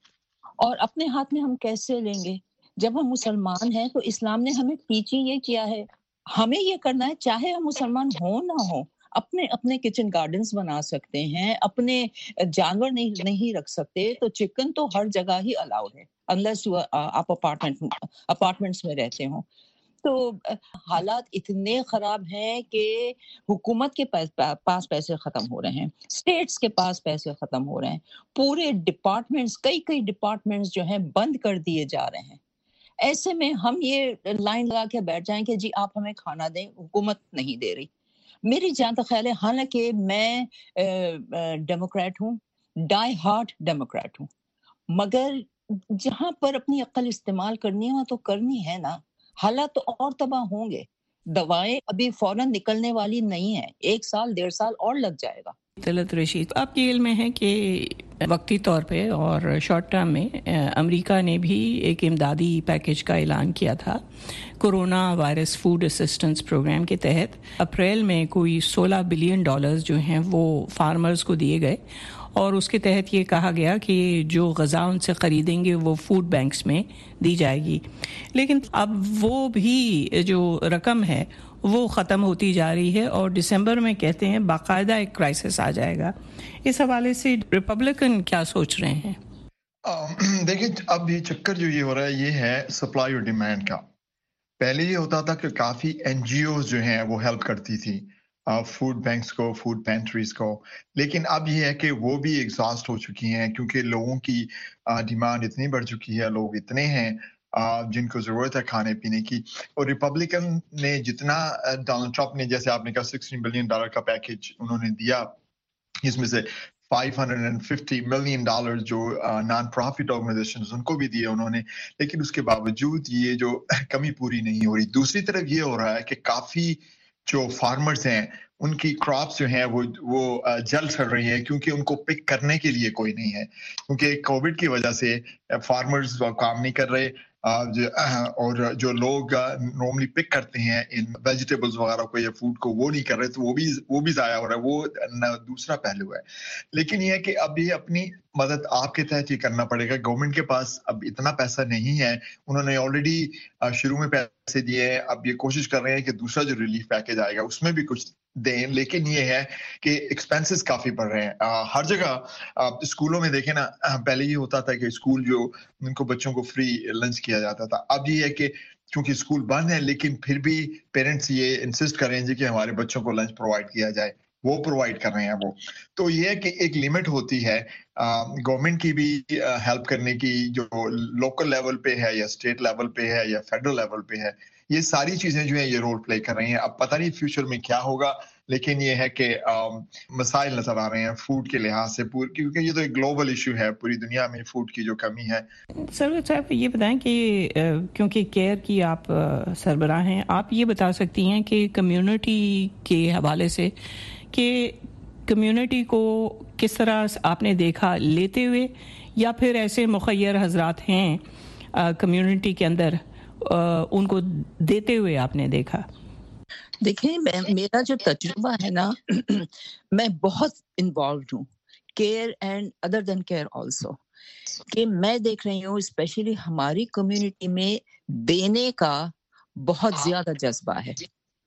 और अपने हाथ में हम कैसे लेंगे? जब हम मुसलमान हैं तो इस्लाम ने हमें टीच ये किया है, हमें ये करना है, चाहे हम मुसलमान हो ना हो, अपने अपने किचन गार्डन्स बना सकते हैं, अपने जानवर नहीं नहीं रख सकते तो चिकन तो हर जगह ही अलाउड है, अनलेस आप अपार्टमेंट अपार्टमेंट्स में रहते हो। तो हालात इतने खराब हैं कि हुकूमत के पास पास पैसे खत्म हो रहे हैं, स्टेट्स के पास पैसे खत्म हो रहे हैं, पूरे डिपार्टमेंट्स कई कई डिपार्टमेंट्स जो हैं बंद कर दिए जा रहे हैं। ऐसे में हम ये लाइन लगा के बैठ जाएं कि जी आप हमें खाना दें, हुकूमत नहीं दे रही। मेरी जहाँ तक ख्याल है, हालांकि मैं डेमोक्रेट हूँ, डाई हार्ड डेमोक्रेट हूँ, मगर जहाँ पर अपनी अक्ल इस्तेमाल करनी है तो करनी है ना। हालात तो और तबाह होंगे, दवाएं अभी फौरन निकलने वाली नहीं है, एक साल डेढ़ साल और लग जाएगा। तलत रशीद, आपकी इल्म में है कि वक्ती तौर पे और शॉर्ट टर्म में अमेरिका ने भी एक इमदादी पैकेज का ऐलान किया था। Corona virus food assistance program के तहत अप्रैल में कोई सोलह बिलियन डॉलर्स जो हैं वो फार्मर्स को दिए गए और उसके तहत ये कहा गया कि जो ग़ज़ा उनसे ख़रीदेंगे वो फूड बैंक्स में दी जाएगी। लेकिन अब वो भी जो रकम है वो ख़त्म होती जा रही है और दिसंबर में कहते हैं बाकायदा एक क्राइसिस आ जाएगा। इस हवाले से रिपब्लिकन क्या सोच रहे हैं? देखिए, अब ये चक्कर जो ये हो रहा है ये है सप्लाई और डिमांड का। पहले ये होता था कि काफ़ी एनजीओज जो हैं वो हेल्प करती थी फूड बैंक्स को, फूड पेंट्रीज को, लेकिन अब ये है कि वो भी एग्जॉस्ट हो चुकी हैं क्योंकि लोगों की डिमांड इतनी बढ़ चुकी है, लोग इतने हैं जिनको ज़रूरत है खाने पीने की। और रिपब्लिकन ने जितना डोनाल्ड ट्रंप ने, जैसे आपने कहा सिक्सटीन बिलियन डॉलर का पैकेज उन्होंने दिया, इसमें से पाँच सौ पचास मिलियन डॉलर जो नॉन प्रॉफिट ऑर्गेनाइजेशंस उनको भी दिए उन्होंने, लेकिन उसके बावजूद ये जो कमी पूरी नहीं हो रही। दूसरी तरफ ये हो रहा है कि काफ़ी जो फार्मर्स हैं उनकी क्रॉप्स जो हैं वो वो जल सड़ रही हैं क्योंकि उनको पिक करने के लिए कोई नहीं है, क्योंकि कोविड की वजह से फार्मर्स काम नहीं कर रहे और जो लोग नॉर्मली पिक करते हैं इन वेजिटेबल्स वगैरह को या फूड को वो नहीं कर रहे, तो वो भी वो भी ज़ाया हो रहा है। वो दूसरा पहलू है। लेकिन ये है कि अब ये अपनी मदद आपके तहत ही करना पड़ेगा। गवर्नमेंट के पास अब इतना पैसा नहीं है, उन्होंने ऑलरेडी शुरू में पैसे दिए हैं, अब ये कोशिश कर रहे हैं कि दूसरा जो रिलीफ पैकेज आएगा उसमें भी कुछ दें। लेकिन ये है कि एक्सपेंसेस काफी बढ़ रहे हैं। आ, हर जगह स्कूलों में देखें ना, पहले ये होता था कि स्कूल जो उनको बच्चों को फ्री लंच किया जाता था, अब ये है कि क्योंकि स्कूल बंद है लेकिन फिर भी पेरेंट्स ये इंसिस्ट कर रहे हैं कि हमारे बच्चों को लंच प्रोवाइड किया जाए, वो प्रोवाइड कर रहे हैं वो। तो ये है कि एक लिमिट होती है गवर्नमेंट की भी हेल्प करने की, जो लोकल लेवल पे है या स्टेट लेवल पे है या फेडरल लेवल पे है। ये सारी चीजें जो है ये रोल प्ले कर रही हैं। अब पता नहीं फ्यूचर में क्या होगा, लेकिन ये है कि मसाइल नजर आ रहे हैं फूड के लिहाज से, क्योंकि ये तो एक ग्लोबल इशू है, पूरी दुनिया में फूड की जो कमी है। सरवत साहब, ये बताएं कि क्योंकि केयर की आप सरबराह हैं, आप ये बता सकती हैं कि कम्युनिटी के हवाले से कि कम्युनिटी को किस तरह आपने देखा लेते हुए, या फिर ऐसे मुखय्यर हजरात हैं कम्युनिटी के अंदर आ, उनको देते हुए आपने देखा? देखिए, मेरा जो तजुर्बा है ना मैं बहुत इन्वॉल्व हूँ care and other than care also, कि मैं देख रही हूँ स्पेशली हमारी कम्युनिटी में देने का बहुत ज्यादा जज्बा है।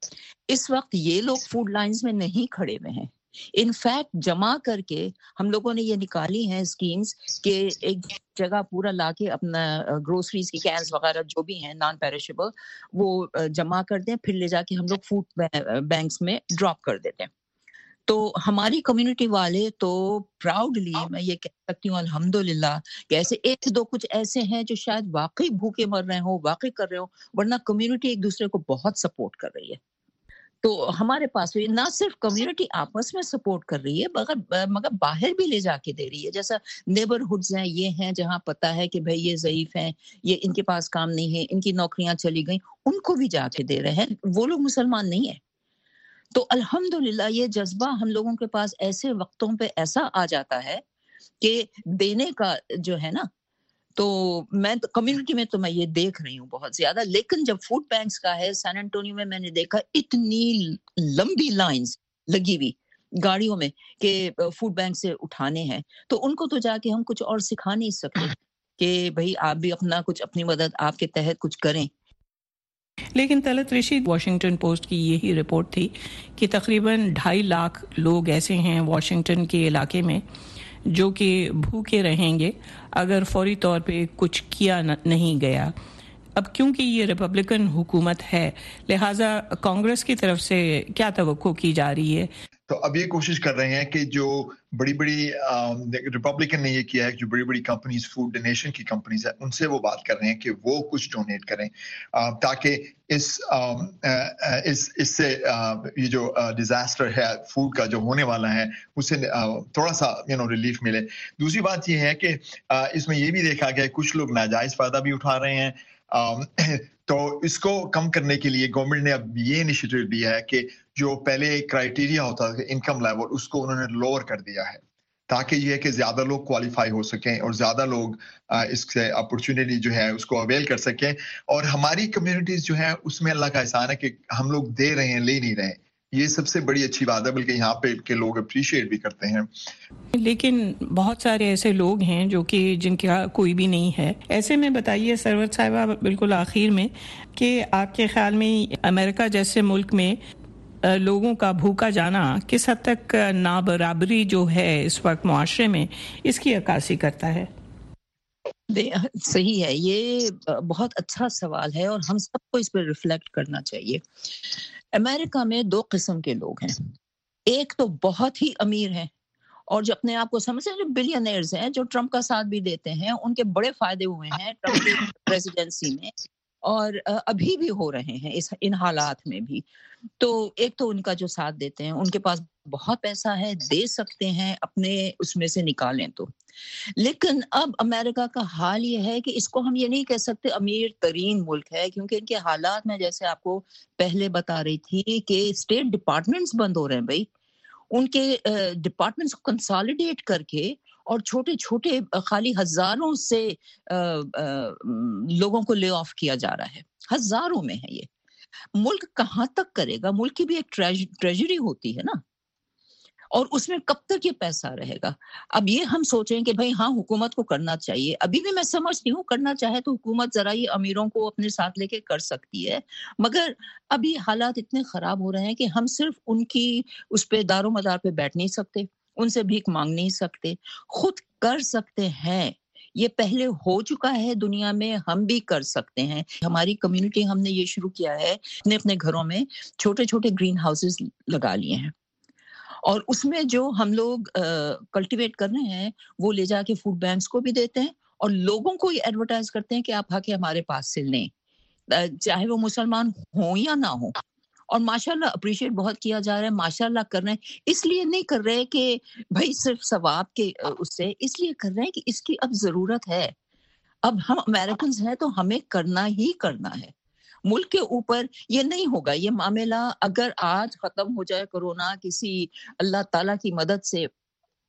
इस वक्त ये लोग फूड लाइंस में नहीं खड़े हुए हैं, इनफैक्ट जमा करके हम लोगों ने ये निकाली हैं स्कीम्स कि एक जगह पूरा लाके अपना ग्रोसरीज की कैंस वगैरह जो भी हैं नॉन पेरिशेबल वो जमा कर दें, फिर ले जाके हम लोग फूड बैंक्स में ड्रॉप कर देते हैं। तो हमारी कम्युनिटी वाले तो प्राउडली मैं ये कह सकती हूँ अल्हम्दुलिल्लाह कि ऐसे एक दो कुछ ऐसे हैं जो शायद वाकई भूखे मर रहे हो, वाकई कर रहे हो, वरना कम्युनिटी एक दूसरे को बहुत सपोर्ट कर रही है। तो हमारे पास भी ना सिर्फ कम्युनिटी आपस में सपोर्ट कर रही है मगर मगर बाहर भी ले जाके दे रही है। जैसा नेबरहुड्स हैं, ये हैं जहाँ पता है कि भाई ये ज़ईफ हैं, ये इनके पास काम नहीं है, इनकी नौकरियां चली गई, उनको भी जाके दे रहे हैं। वो लोग मुसलमान नहीं है। तो अल्हम्दुलिल्लाह ये जज्बा हम लोगों के पास ऐसे वक्तों पे ऐसा आ जाता है कि देने का जो है ना, तो मैं तो कम्युनिटी में तो मैं ये देख रही हूँ बहुत ज्यादा। लेकिन जब फूड बैंक्स का है सैन एंटोनियो में, मैंने देखा इतनी लंबी लाइंस लगी हुई गाड़ियों में कि फूड बैंक से उठाने हैं, तो उनको तो जाके हम कुछ और सिखा नहीं सकते कि भाई आप भी अपना कुछ अपनी मदद आपके तहत कुछ करें। लेकिन तलत रशीद, वाशिंगटन पोस्ट की यही रिपोर्ट थी कि तकरीबन ढाई लाख लोग ऐसे हैं वाशिंगटन के इलाके में जो कि भूखे रहेंगे अगर फौरी तौर पे कुछ किया नहीं गया। अब क्योंकि ये रिपब्लिकन हुकूमत है, लिहाजा कांग्रेस की तरफ से क्या तवक्को की जा रही है? तो अब ये कोशिश कर रहे हैं कि जो बड़ी बड़ी रिपब्लिकन ने ये किया है, जो बड़ी बड़ी कंपनीज फूड डोनेशन की कंपनीज है, उनसे वो बात कर रहे हैं कि वो कुछ डोनेट करें ताकि इस इस इससे ये जो डिजास्टर है फूड का जो होने वाला है उससे थोड़ा सा यू नो रिलीफ मिले। दूसरी बात ये है कि इसमें ये भी देखा गया कुछ लोग नाजायज फायदा भी उठा रहे हैं, तो इसको कम करने के लिए गवर्नमेंट ने अब ये इनिशिएटिव लिया है कि जो पहले क्राइटेरिया होता था इनकम लेवल, उसको उन्होंने लोअर कर दिया है ताकि ये है कि ज्यादा लोग क्वालिफाई हो सकें और ज्यादा लोग इससे अपॉर्चुनिटी जो है उसको अवेल कर सकें। और हमारी कम्युनिटीज जो है उसमें अल्लाह का एहसान है कि हम लोग दे रहे हैं, ले नहीं रहे। ये सबसे बड़ी अच्छी बात है, बल्कि यहाँ पे के लोग अप्रिशिएट भी करते हैं। लेकिन बहुत सारे ऐसे लोग हैं जो कि जिनका कोई भी नहीं है। ऐसे में बताइए सरवर साहिबा बिल्कुल आखिर में कि आपके ख्याल में अमेरिका जैसे मुल्क में लोगों का भूखा जाना किस हद तक नाबराबरी जो है इस वक्त मुआशरे में इसकी अक्कासी करता है? सही है, ये बहुत अच्छा सवाल है और हम सबको इस पर रिफ्लेक्ट करना चाहिए। अमेरिका में दो किस्म के लोग हैं, एक तो बहुत ही अमीर हैं और जो अपने आप को समझते हैं, जो बिलियनर्स हैं, जो ट्रम्प का साथ भी देते हैं, उनके बड़े फायदे हुए हैं ट्रम्प की प्रेसिडेंसी में और अभी भी हो रहे हैं इस इन हालात में भी। तो एक तो उनका जो साथ देते हैं, उनके पास बहुत पैसा है, दे सकते हैं, अपने उसमें से निकालें तो। लेकिन अब अमेरिका का हाल ये है कि इसको हम ये नहीं कह सकते अमीर तरीन मुल्क है, क्योंकि इनके हालात में जैसे आपको पहले बता रही थी कि स्टेट डिपार्टमेंट्स बंद हो रहे हैं भाई, उनके डिपार्टमेंट्स को कंसोलिडेट करके और छोटे छोटे खाली हजारों से आ, आ, लोगों को ले ऑफ किया जा रहा है, हजारों में है ये। मुल्क कहाँ तक करेगा? मुल्क की भी एक ट्रेज, ट्रेजरी होती है ना, और उसमें कब तक ये पैसा रहेगा? अब ये हम सोचें कि भाई हाँ हुकूमत को करना चाहिए, अभी भी मैं समझती हूँ करना चाहे तो हुकूमत जरा ये अमीरों को अपने साथ लेके कर सकती है, मगर अभी हालात इतने खराब हो रहे हैं कि हम सिर्फ उनकी उस पे दारो मदार पे बैठ नहीं सकते, उनसे भीख मांग नहीं सकते, खुद कर सकते हैं। ये पहले हो चुका है दुनिया में, हम भी कर सकते हैं। हमारी कम्युनिटी हमने ये शुरू किया है, अपने अपने घरों में छोटे छोटे ग्रीन हाउसेस लगा लिए हैं और उसमें जो हम लोग कल्टीवेट कर रहे हैं वो ले जाके फूड बैंक्स को भी देते हैं और लोगों को ये एडवर्टाइज करते हैं कि आप आके हमारे पास से लें, चाहे वो मुसलमान हो या ना हो। और माशाल्लाह अप्रिशिएट बहुत किया जा रहा है, माशाल्लाह कर रहे हैं। इसलिए नहीं कर रहे कि भाई सिर्फ सवाब के उससे, इसलिए कर रहे हैं कि इसकी अब जरूरत है। अब हम अमेरिकन हैं तो हमें करना ही करना है। मुल्क के ऊपर ये नहीं होगा ये मामला, अगर आज खत्म हो जाए कोरोना किसी अल्लाह ताला की मदद से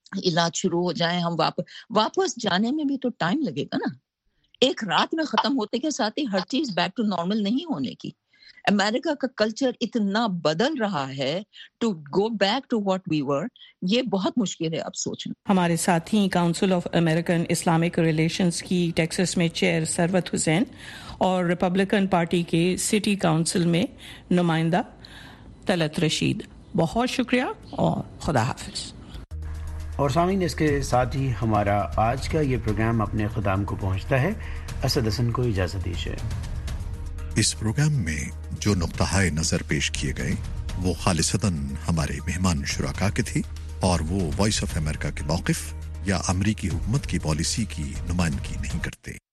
इलाज शुरू हो जाए, हम वापस वापस जाने में भी तो टाइम लगेगा ना। एक रात में खत्म होते के साथ ही हर चीज बैक टू नॉर्मल नहीं होने की। अमेरिका का कल्चर इतना बदल रहा है, to go back to what we were, ये बहुत मुश्किल है अब सोचना। हमारे साथ ही council of American Islamic relations की टेक्सास में चेयर सरवत हुसैन और रिपब्लिकन पार्टी के सिटी काउंसिल में नुमाइंदा तलत रशीद, बहुत शुक्रिया और खुदा हाफिज। और सामीन, इसके साथ ही हमारा आज का ये प्रोग्राम अपने ख़ुदाम को पहुंचता है। असद हसन को इजाज़त दीजिए। इस प्रोग्राम में जो नुक्ता-ए नज़र पेश किए गए वो खालिसतन हमारे मेहमान शुराका के थे और वो वॉइस ऑफ अमेरिका के मौक़िफ़ या अमरीकी हुकूमत की पॉलिसी की नुमाइंदगी नहीं करते।